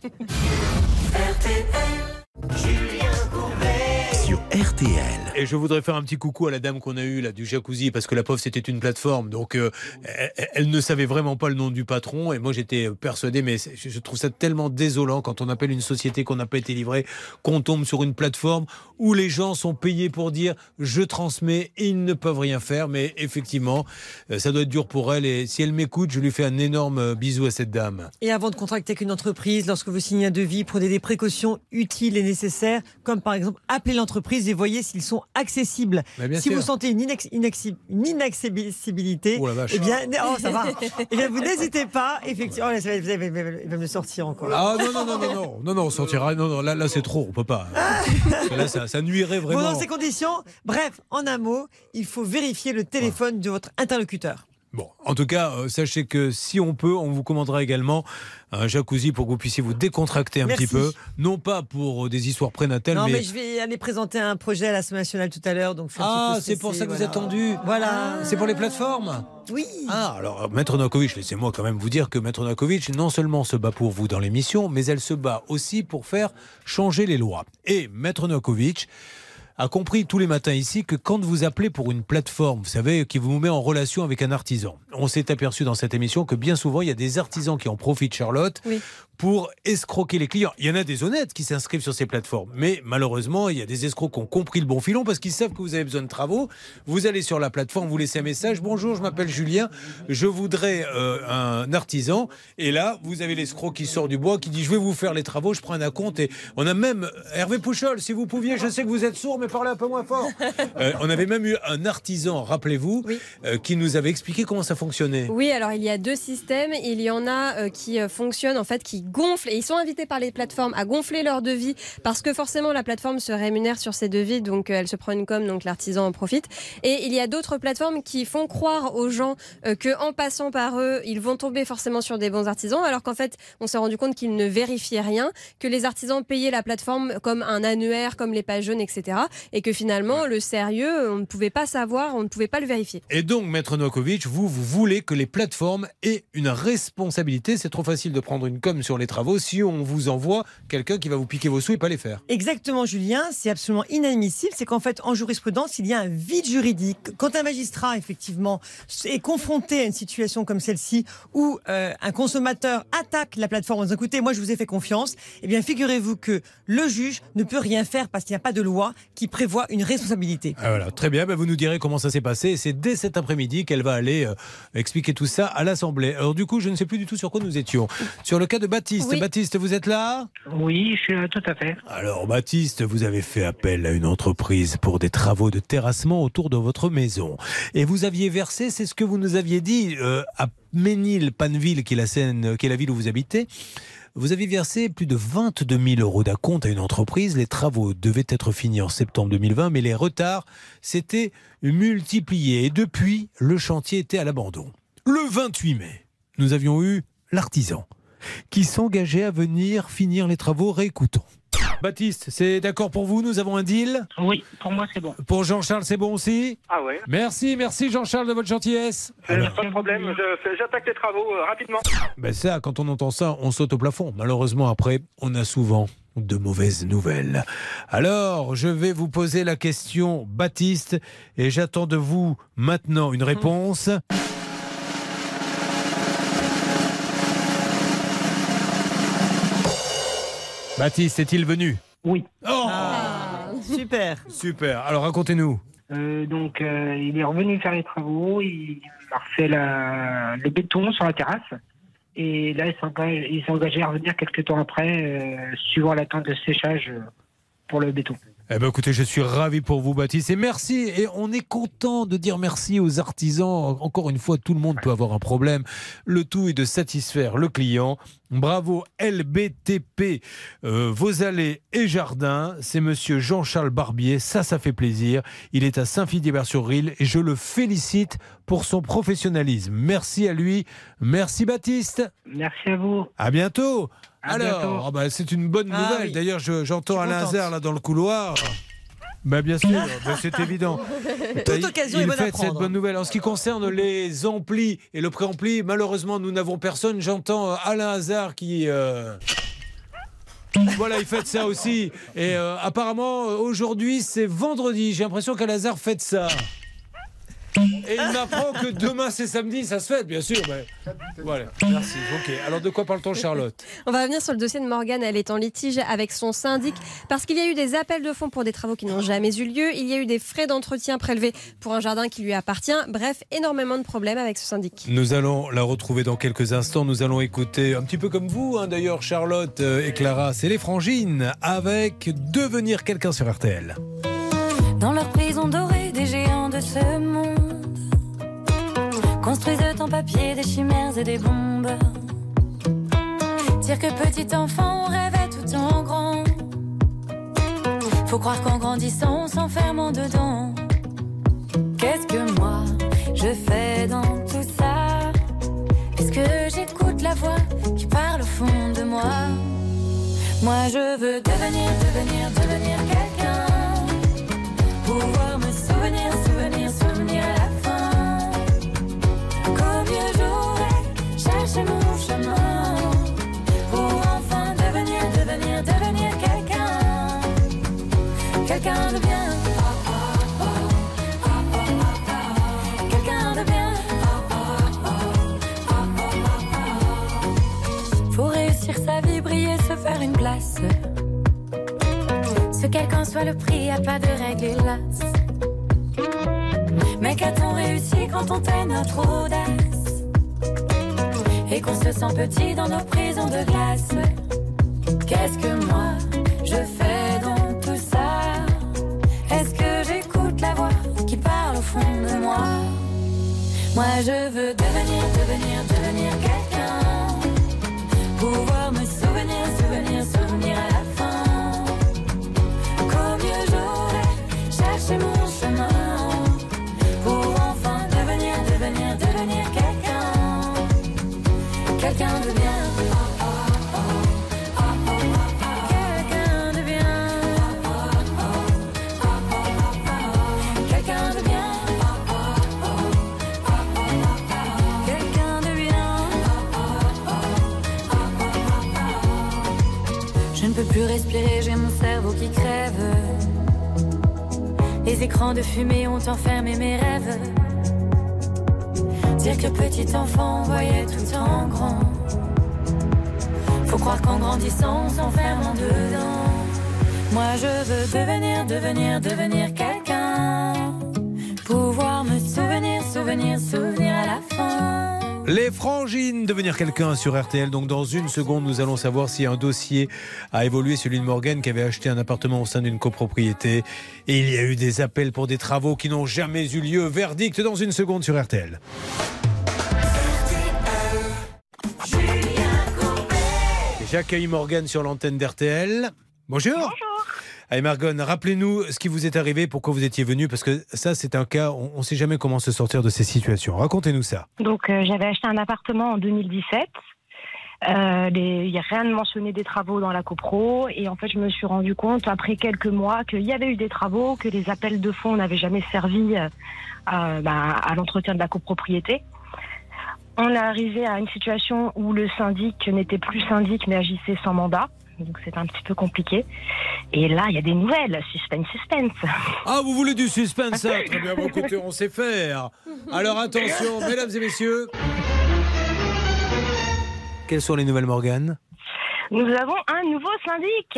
Sur R T L. Et je voudrais faire un petit coucou à la dame qu'on a eue là du jacuzzi parce que la pauvre c'était une plateforme donc euh, elle, elle ne savait vraiment pas le nom du patron et moi j'étais persuadé mais c'est- je trouve ça tellement désolant quand on appelle une société qu'on n'a pas été livré qu'on tombe sur une plateforme où les gens sont payés pour dire je transmets et ils ne peuvent rien faire mais effectivement euh, ça doit être dur pour elle et si elle m'écoute je lui fais un énorme euh, bisou à cette dame. Et avant de contracter avec une entreprise, lorsque vous signez un devis, prenez des précautions utiles et nécessaires, comme par exemple appeler l'entreprise et voyez s'ils sont accessibles. Mais bien si sûr. vous sentez une, inex- inexi- une inaccessibilité, Oh la vache. eh bien, oh, ça va. Eh bien, vous n'hésitez pas, effectivement. Oh, là, ça va- vous allez- vous allez- il va me le sortir encore. Ah non non non non non non non on sortira non non là là c'est trop on peut pas. Parce que là ça, ça nuirait Bon, vraiment. dans ces conditions, bref, en un mot, il faut vérifier le téléphone de votre interlocuteur. Bon, en tout cas, euh, sachez que si on peut, on vous commandera également un jacuzzi pour que vous puissiez vous décontracter un Merci. petit peu. Non pas pour euh, des histoires prénatales, Non, mais... mais... je vais aller présenter un projet à l'Assemblée nationale tout à l'heure. Donc je suis un Ah, petit peu c'est pour ça stressée, que vous voilà. êtes tendu. Voilà. C'est pour les plateformes. Oui. Ah, alors, Maître Novakovic, laissez-moi quand même vous dire que Maître Novakovic, non seulement se bat pour vous dans l'émission, mais elle se bat aussi pour faire changer les lois. Et Maître Novakovic a compris tous les matins ici que quand vous appelez pour une plateforme, vous savez, qui vous met en relation avec un artisan, on s'est aperçu dans cette émission que bien souvent, il y a des artisans qui en profitent, Charlotte, Oui. pour escroquer les clients. Il y en a des honnêtes qui s'inscrivent sur ces plateformes, mais malheureusement, il y a des escrocs qui ont compris le bon filon parce qu'ils savent que vous avez besoin de travaux. Vous allez sur la plateforme, vous laissez un message. Bonjour, je m'appelle Julien, je voudrais euh, un artisan. Et là, vous avez l'escroc qui sort du bois, qui dit je vais vous faire les travaux, je prends un acompte. Et on a même Hervé Pouchol, si vous pouviez, je sais que vous êtes sourd, mais parlez un peu moins fort. Euh, on avait même eu un artisan, rappelez-vous, euh, qui nous avait expliqué comment ça fonctionnait. Oui, alors il y a deux systèmes. Il y en a euh, qui euh, fonctionnent, en fait, qui gonflent. Et ils sont invités par les plateformes à gonfler leurs devis parce que forcément la plateforme se rémunère sur ces devis. Donc euh, elle se prend une com, donc l'artisan en profite. Et il y a d'autres plateformes qui font croire aux gens euh, qu'en passant par eux, ils vont tomber forcément sur des bons artisans. Alors qu'en fait, on s'est rendu compte qu'ils ne vérifiaient rien, que les artisans payaient la plateforme comme un annuaire, comme les pages jaunes, et cetera. Et que finalement, le sérieux, on ne pouvait pas savoir, on ne pouvait pas le vérifier. Et donc, Maître Novakovic, vous, vous voulez que les plateformes aient une responsabilité. C'est trop facile de prendre une com sur les travaux si on vous envoie quelqu'un qui va vous piquer vos sous et pas les faire. Exactement, Julien. C'est absolument inadmissible. C'est qu'en fait, en jurisprudence, il y a un vide juridique. Quand un magistrat, effectivement, est confronté à une situation comme celle-ci, où euh, un consommateur attaque la plateforme en disant écoutez, moi, je vous ai fait confiance, eh bien, figurez-vous que le juge ne peut rien faire parce qu'il n'y a pas de loi qui prévoit une responsabilité. Ah, voilà, très bien, ben vous nous direz comment ça s'est passé. Et c'est dès cet après-midi qu'elle va aller euh, expliquer tout ça à l'Assemblée. Alors du coup, je ne sais plus du tout sur quoi nous étions. Sur le cas de Baptiste. Oui. Baptiste, vous êtes là ? Oui, je suis là, tout à fait. Alors Baptiste, vous avez fait appel à une entreprise pour des travaux de terrassement autour de votre maison. Et vous aviez versé, c'est ce que vous nous aviez dit, euh, à Ménil-Panville, qui est la Seine, qui est la ville où vous habitez. Vous avez versé plus de vingt-deux mille euros d'acompte à une entreprise. Les travaux devaient être finis en septembre deux mille vingt, mais les retards s'étaient multipliés. Et depuis, le chantier était à l'abandon. Le vingt-huit mai, nous avions eu l'artisan qui s'engageait à venir finir les travaux. Réécoutons. Baptiste, c'est d'accord pour vous? Nous avons un deal? Oui, pour moi c'est bon. Pour Jean-Charles, c'est bon aussi? Ah ouais. Merci, merci Jean-Charles de votre gentillesse. Euh, Pas de problème, je fais- j'attaque les travaux euh, rapidement. Ben ça, quand on entend ça, on saute au plafond. Malheureusement, après, on a souvent de mauvaises nouvelles. Alors, je vais vous poser la question, Baptiste, et j'attends de vous maintenant une réponse. Baptiste, est-il venu? Oui. Oh Ah, super. Super. Alors, racontez-nous. Euh, donc, euh, il est revenu faire les travaux, il a refait la, le béton sur la terrasse. Et là, il s'engage- il s'est engagé à revenir quelques temps après, euh, suivant l'attente de séchage euh, pour le béton. Eh ben écoutez, je suis ravi pour vous, Baptiste, et merci. Et on est content de dire merci aux artisans. Encore une fois, tout le monde peut avoir un problème. Le tout est de satisfaire le client. Bravo L B T P, euh, Vos Allées et Jardins. C'est monsieur Jean-Charles Barbier. Ça, ça fait plaisir. Il est à Saint-Philibert-sur-Risle et je le félicite pour son professionnalisme. Merci à lui. Merci Baptiste. Merci à vous. À bientôt. À Alors, bientôt. ah bah, c'est une bonne Ah nouvelle. oui. D'ailleurs, je- j'entends Je suis Alain contente. Hazard là dans le couloir. Bah, bien sûr, bah, c'est évident. Toute Il- occasion il est bonne à fête cette prendre. bonne nouvelle. En ce qui concerne les amplis et le préampli, malheureusement, nous n'avons personne. J'entends euh, Alain Hazard qui... euh, Voilà, il fête ça aussi. Et euh, apparemment, euh, aujourd'hui, c'est vendredi. J'ai l'impression qu'Alain Hazard fête ça. Et il m'apprend que demain c'est samedi, ça se fête, bien sûr. Mais... Voilà, merci. Ok, alors de quoi parle-t-on, Charlotte? On va revenir sur le dossier de Morgane. Elle est en litige avec son syndic parce qu'il y a eu des appels de fonds pour des travaux qui n'ont jamais eu lieu. Il y a eu des frais d'entretien prélevés pour un jardin qui lui appartient. Bref, énormément de problèmes avec ce syndic. Nous allons la retrouver dans quelques instants. Nous allons écouter, un petit peu comme vous, hein, d'ailleurs, Charlotte euh, et Clara, c'est les Frangines avec Devenir quelqu'un sur R T L. Dans leur prison dorée, des géants de ce monde construisent en papier des chimères et des bombes. Dire que petit enfant, on rêvait tout en grand. Faut croire qu'en grandissant, on s'enferme en dedans. Qu'est-ce que moi, je fais dans tout ça? Est-ce que j'écoute la voix qui parle au fond de moi? Moi, je veux devenir, devenir, devenir quelqu'un. Pouvoir me souvenir, souvenir, souvenir à la fin. Qu'au mieux j'aurais cherché mon chemin pour enfin devenir, devenir, devenir quelqu'un. Quelqu'un de bien. Quelqu'un de bien. Faut réussir sa vie, briller, se faire une place. Que quelqu'un soit le prix, y a pas de règle hélas. Mais qu'a-t-on réussi quand on tait notre audace et qu'on se sent petit dans nos prisons de glace? Qu'est-ce que moi je fais dans tout ça? Est-ce que j'écoute la voix qui parle au fond de moi? Moi je veux devenir, devenir, devenir quelqu'un. Pouvoir me souvenir, souvenir, souvenir à la fin. Chercher mon chemin pour enfin devenir, devenir, devenir quelqu'un. Quelqu'un de bien. Quelqu'un de bien. Quelqu'un de bien. Quelqu'un de bien. Je ne peux plus respirer, j'ai mon cerveau qui crève. Les écrans de fumée ont enfermé mes rêves. Dire que petit enfant on voyait tout en grand. Faut croire qu'en grandissant on s'enferme en dedans. Moi je veux devenir, devenir, devenir quelqu'un. Pouvoir me souvenir, souvenir, souvenir à la fin. Les Frangines, devenir quelqu'un sur R T L. Donc dans une seconde, nous allons savoir si un dossier a évolué. Celui de Morgane qui avait acheté un appartement au sein d'une copropriété. Et il y a eu des appels pour des travaux qui n'ont jamais eu lieu. Verdict dans une seconde sur R T L. J'accueille Morgane sur l'antenne d'R T L. Bonjour. Bonjour. Allez Morgane, rappelez-nous ce qui vous est arrivé, pourquoi vous étiez venue, parce que ça c'est un cas, on ne sait jamais comment se sortir de ces situations. Racontez-nous ça. Donc euh, j'avais acheté un appartement en deux mille dix-sept. Euh, les- Il n'y a rien de mentionné des travaux dans la copro. Et en fait, je me suis rendu compte, après quelques mois, qu'il y avait eu des travaux, que les appels de fonds n'avaient jamais servi euh, à, bah, à l'entretien de la copropriété. On est arrivé à une situation où le syndic n'était plus syndic, mais agissait sans mandat. donc c'est un petit peu compliqué. Et là, il y a des nouvelles, suspense, suspense. Ah, vous voulez du suspense, hein? Très bien, bon, écoutez, on sait faire. Alors attention, mesdames et messieurs. Quelles sont les nouvelles, Morgane? Nous avons un nouveau syndic.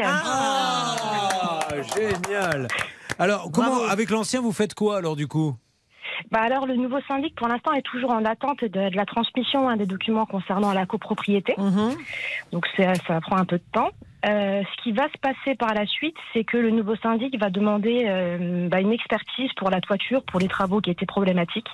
Ah, génial. Alors, comment, Bravo. avec l'ancien, vous faites quoi alors du coup? Bah alors, le nouveau syndic, pour l'instant, est toujours en attente de, de la transmission hein, des documents concernant la copropriété. Mmh. Donc, c'est- ça prend un peu de temps. Euh, ce qui va se passer par la suite, c'est que le nouveau syndic va demander euh, bah, une expertise pour la toiture, pour les travaux qui étaient problématiques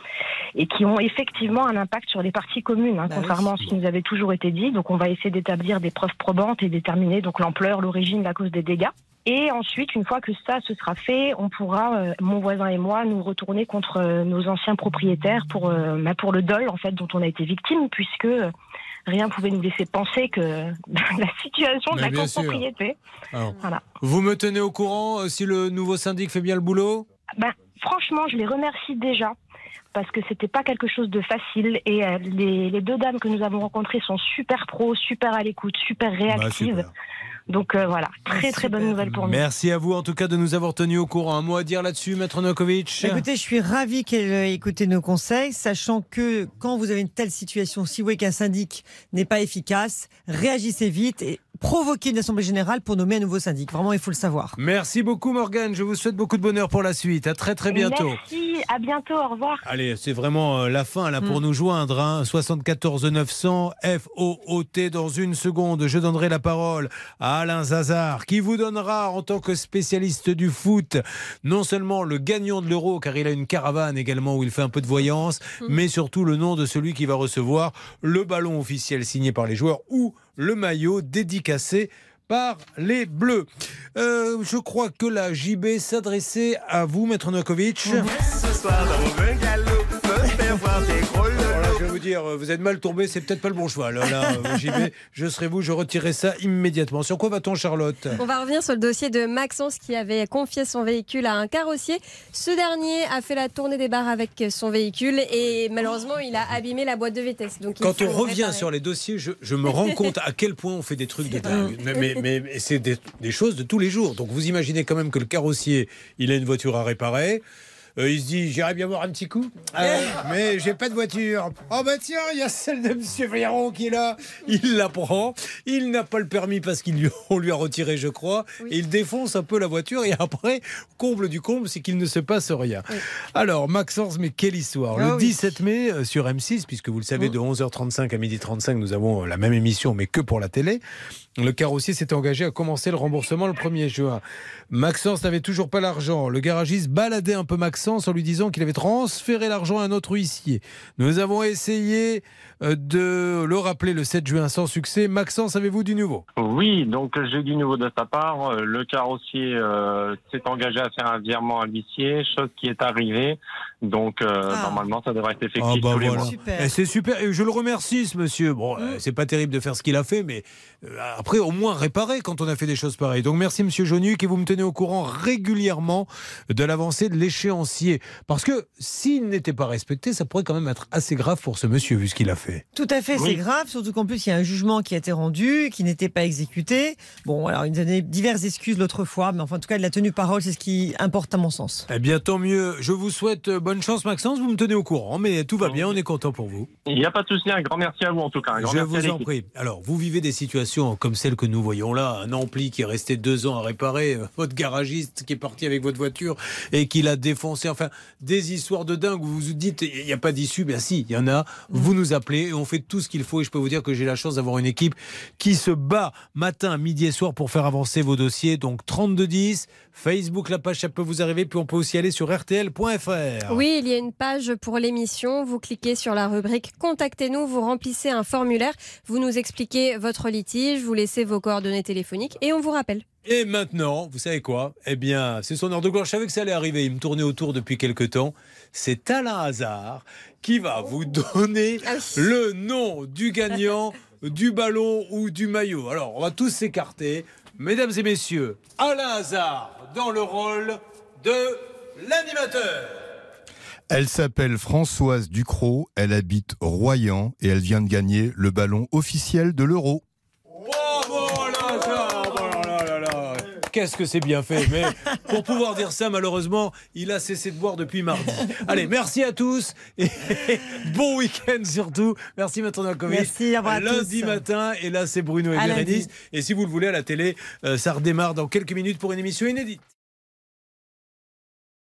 et qui ont effectivement un impact sur les parties communes, hein, Bah contrairement à ce qui nous avait toujours été dit. Donc, on va essayer d'établir des preuves probantes et déterminer donc l'ampleur, l'origine, la cause des dégâts. Et ensuite, une fois que ça se sera fait, on pourra, euh, mon voisin et moi, nous retourner contre euh, nos anciens propriétaires pour, euh, bah, pour le dol en fait dont on a été victime, puisque euh, rien pouvait nous laisser penser que la situation de Mais la bien sûr. copropriété. Alors, Voilà. vous me tenez au courant euh, si le nouveau syndic fait bien le boulot? Ben, franchement, je les remercie déjà parce que c'était pas quelque chose de facile et euh, les, les deux dames que nous avons rencontrées sont super pros, super à l'écoute, super réactives. Bah, super. Donc euh, voilà, très très bonne nouvelle pour nous. Merci à vous en tout cas de nous avoir tenus au courant. Un mot à dire là-dessus, Maître Novakovic? Écoutez, je suis ravie qu'elle ait écouté nos conseils, sachant que quand vous avez une telle situation, si vous voyez qu'un syndic n'est pas efficace, réagissez vite et provoquez une assemblée générale pour nommer un nouveau syndic. Vraiment, il faut le savoir. Merci beaucoup Morgane, je vous souhaite beaucoup de bonheur pour la suite. À très très bientôt. Merci, à bientôt, au revoir. Allez, c'est vraiment euh, la fin là pour nous joindre. Hein. soixante-quatorze neuf cents F O O T dans une seconde. Je donnerai la parole à Alain Zazar qui vous donnera en tant que spécialiste du foot non seulement le gagnant de l'Euro car il a une caravane également où il fait un peu de voyance, mmh. mais surtout le nom de celui qui va recevoir le ballon officiel signé par les joueurs ou le maillot dédicacé par les Bleus. Euh, je crois que la J B s'adressait à vous, Maître Novakovic. Ce soir dans mon bungalow, me faire voir tes gros lolos. Alors là, je vais vous dire, vous êtes mal tombé, c'est peut-être pas le bon cheval. Là, là, J B, je serai vous, je retirerai ça immédiatement. Sur quoi va-t-on, Charlotte? On va revenir sur le dossier de Maxence qui avait confié son véhicule à un carrossier. Ce dernier a fait la tournée des bars avec son véhicule et malheureusement, il a abîmé la boîte de vitesse. Donc, il Quand faut on revient réparer. sur les dossiers, je, je me rends compte à quel point on fait des trucs de dingue. Mais, mais, mais, mais c'est des, des choses de tous les jours. Donc vous imaginez quand même que le carrossier, il a une voiture à réparer. Euh, il se dit, j'irai bien boire un petit coup, euh, mais j'ai pas de voiture. Oh bah tiens, il y a celle de Monsieur Véron qui est là. Il la prend. Il n'a pas le permis parce qu'on lui, lui a retiré, je crois. Oui. Et il défonce un peu la voiture. Et après, comble du comble, c'est qu'il ne se passe rien. Oui. Alors, Maxence, mais quelle histoire. Le oh, dix-sept oui. mai, euh, sur M six, puisque vous le savez, oh. de onze heures trente-cinq à midi trente-cinq, nous avons la même émission, mais que pour la télé. Le carrossier s'était engagé à commencer le remboursement le premier juin. Maxence n'avait toujours pas l'argent. Le garagiste baladait un peu Maxence en lui disant qu'il avait transféré l'argent à un autre huissier. Nous avons essayé de le rappeler le sept juin sans succès. Maxence, avez-vous du nouveau? Oui, donc j'ai du nouveau de sa part. Le carrossier euh, s'est engagé à faire un virement à l'huissier, chose qui est arrivée. Donc euh, ah. normalement, ça devrait être effectif ah bah tous voilà. les mois. Et c'est super. Et je le remercie, ce monsieur. Bon, mmh. euh, c'est pas terrible de faire ce qu'il a fait, mais euh, après, au moins réparer quand on a fait des choses pareilles. Donc merci, monsieur Jonuc, et vous me tenez au courant régulièrement de l'avancée de l'échéancier. Parce que s'il n'était pas respecté, ça pourrait quand même être assez grave pour ce monsieur, vu ce qu'il a fait. Tout à fait, oui. C'est grave, surtout qu'en plus, il y a un jugement qui a été rendu, qui n'était pas exécuté. Bon, alors, il nous a donné diverses excuses l'autre fois, mais enfin, en tout cas, il a tenu parole, c'est ce qui importe à mon sens. Eh bien, tant mieux. Je vous souhaite bonne chance, Maxence. Vous me tenez au courant, mais tout va bien, on est content pour vous. Il n'y a pas de souci, un grand merci à vous, en tout cas. Un grand Je merci vous en prie. Alors, vous vivez des situations comme celle que nous voyons là, un ampli qui est resté deux ans à réparer, votre garagiste qui est parti avec votre voiture et qui l'a défoncé, enfin, des histoires de dingue où vous vous dites, il n'y a pas d'issue. Bien si, il y en a. Vous nous appelez et on fait tout ce qu'il faut, et je peux vous dire que j'ai la chance d'avoir une équipe qui se bat matin, midi et soir pour faire avancer vos dossiers. Donc trente-deux dix, Facebook, la page, ça peut vous arriver, puis on peut aussi aller sur R T L point F R. Oui, il y a une page pour l'émission, vous cliquez sur la rubrique Contactez-nous, vous remplissez un formulaire, vous nous expliquez votre litige, vous laissez vos coordonnées téléphoniques et on vous rappelle. Et maintenant, vous savez quoi? Eh bien, c'est son heure de gloire. Je savais que ça allait arriver. Il me tournait autour depuis quelque temps. C'est Alain Hazard qui va vous donner ah oui. le nom du gagnant du ballon ou du maillot. Alors, on va tous s'écarter. Mesdames et messieurs, Alain Hazard dans le rôle de l'animateur. Elle s'appelle Françoise Ducrot, elle habite Royan et elle vient de gagner le ballon officiel de l'Euro. Bravo Alain Hazard. qu'est-ce que c'est bien fait. Mais pour pouvoir dire ça, malheureusement, il a cessé de boire depuis mardi. Allez, merci à tous et bon week-end surtout. Merci Maître Novakovic. Merci, au revoir à Lundi tous. matin, et là c'est Bruno et À Bérénice. lundi. Et si vous le voulez à la télé, euh, ça redémarre dans quelques minutes pour une émission inédite.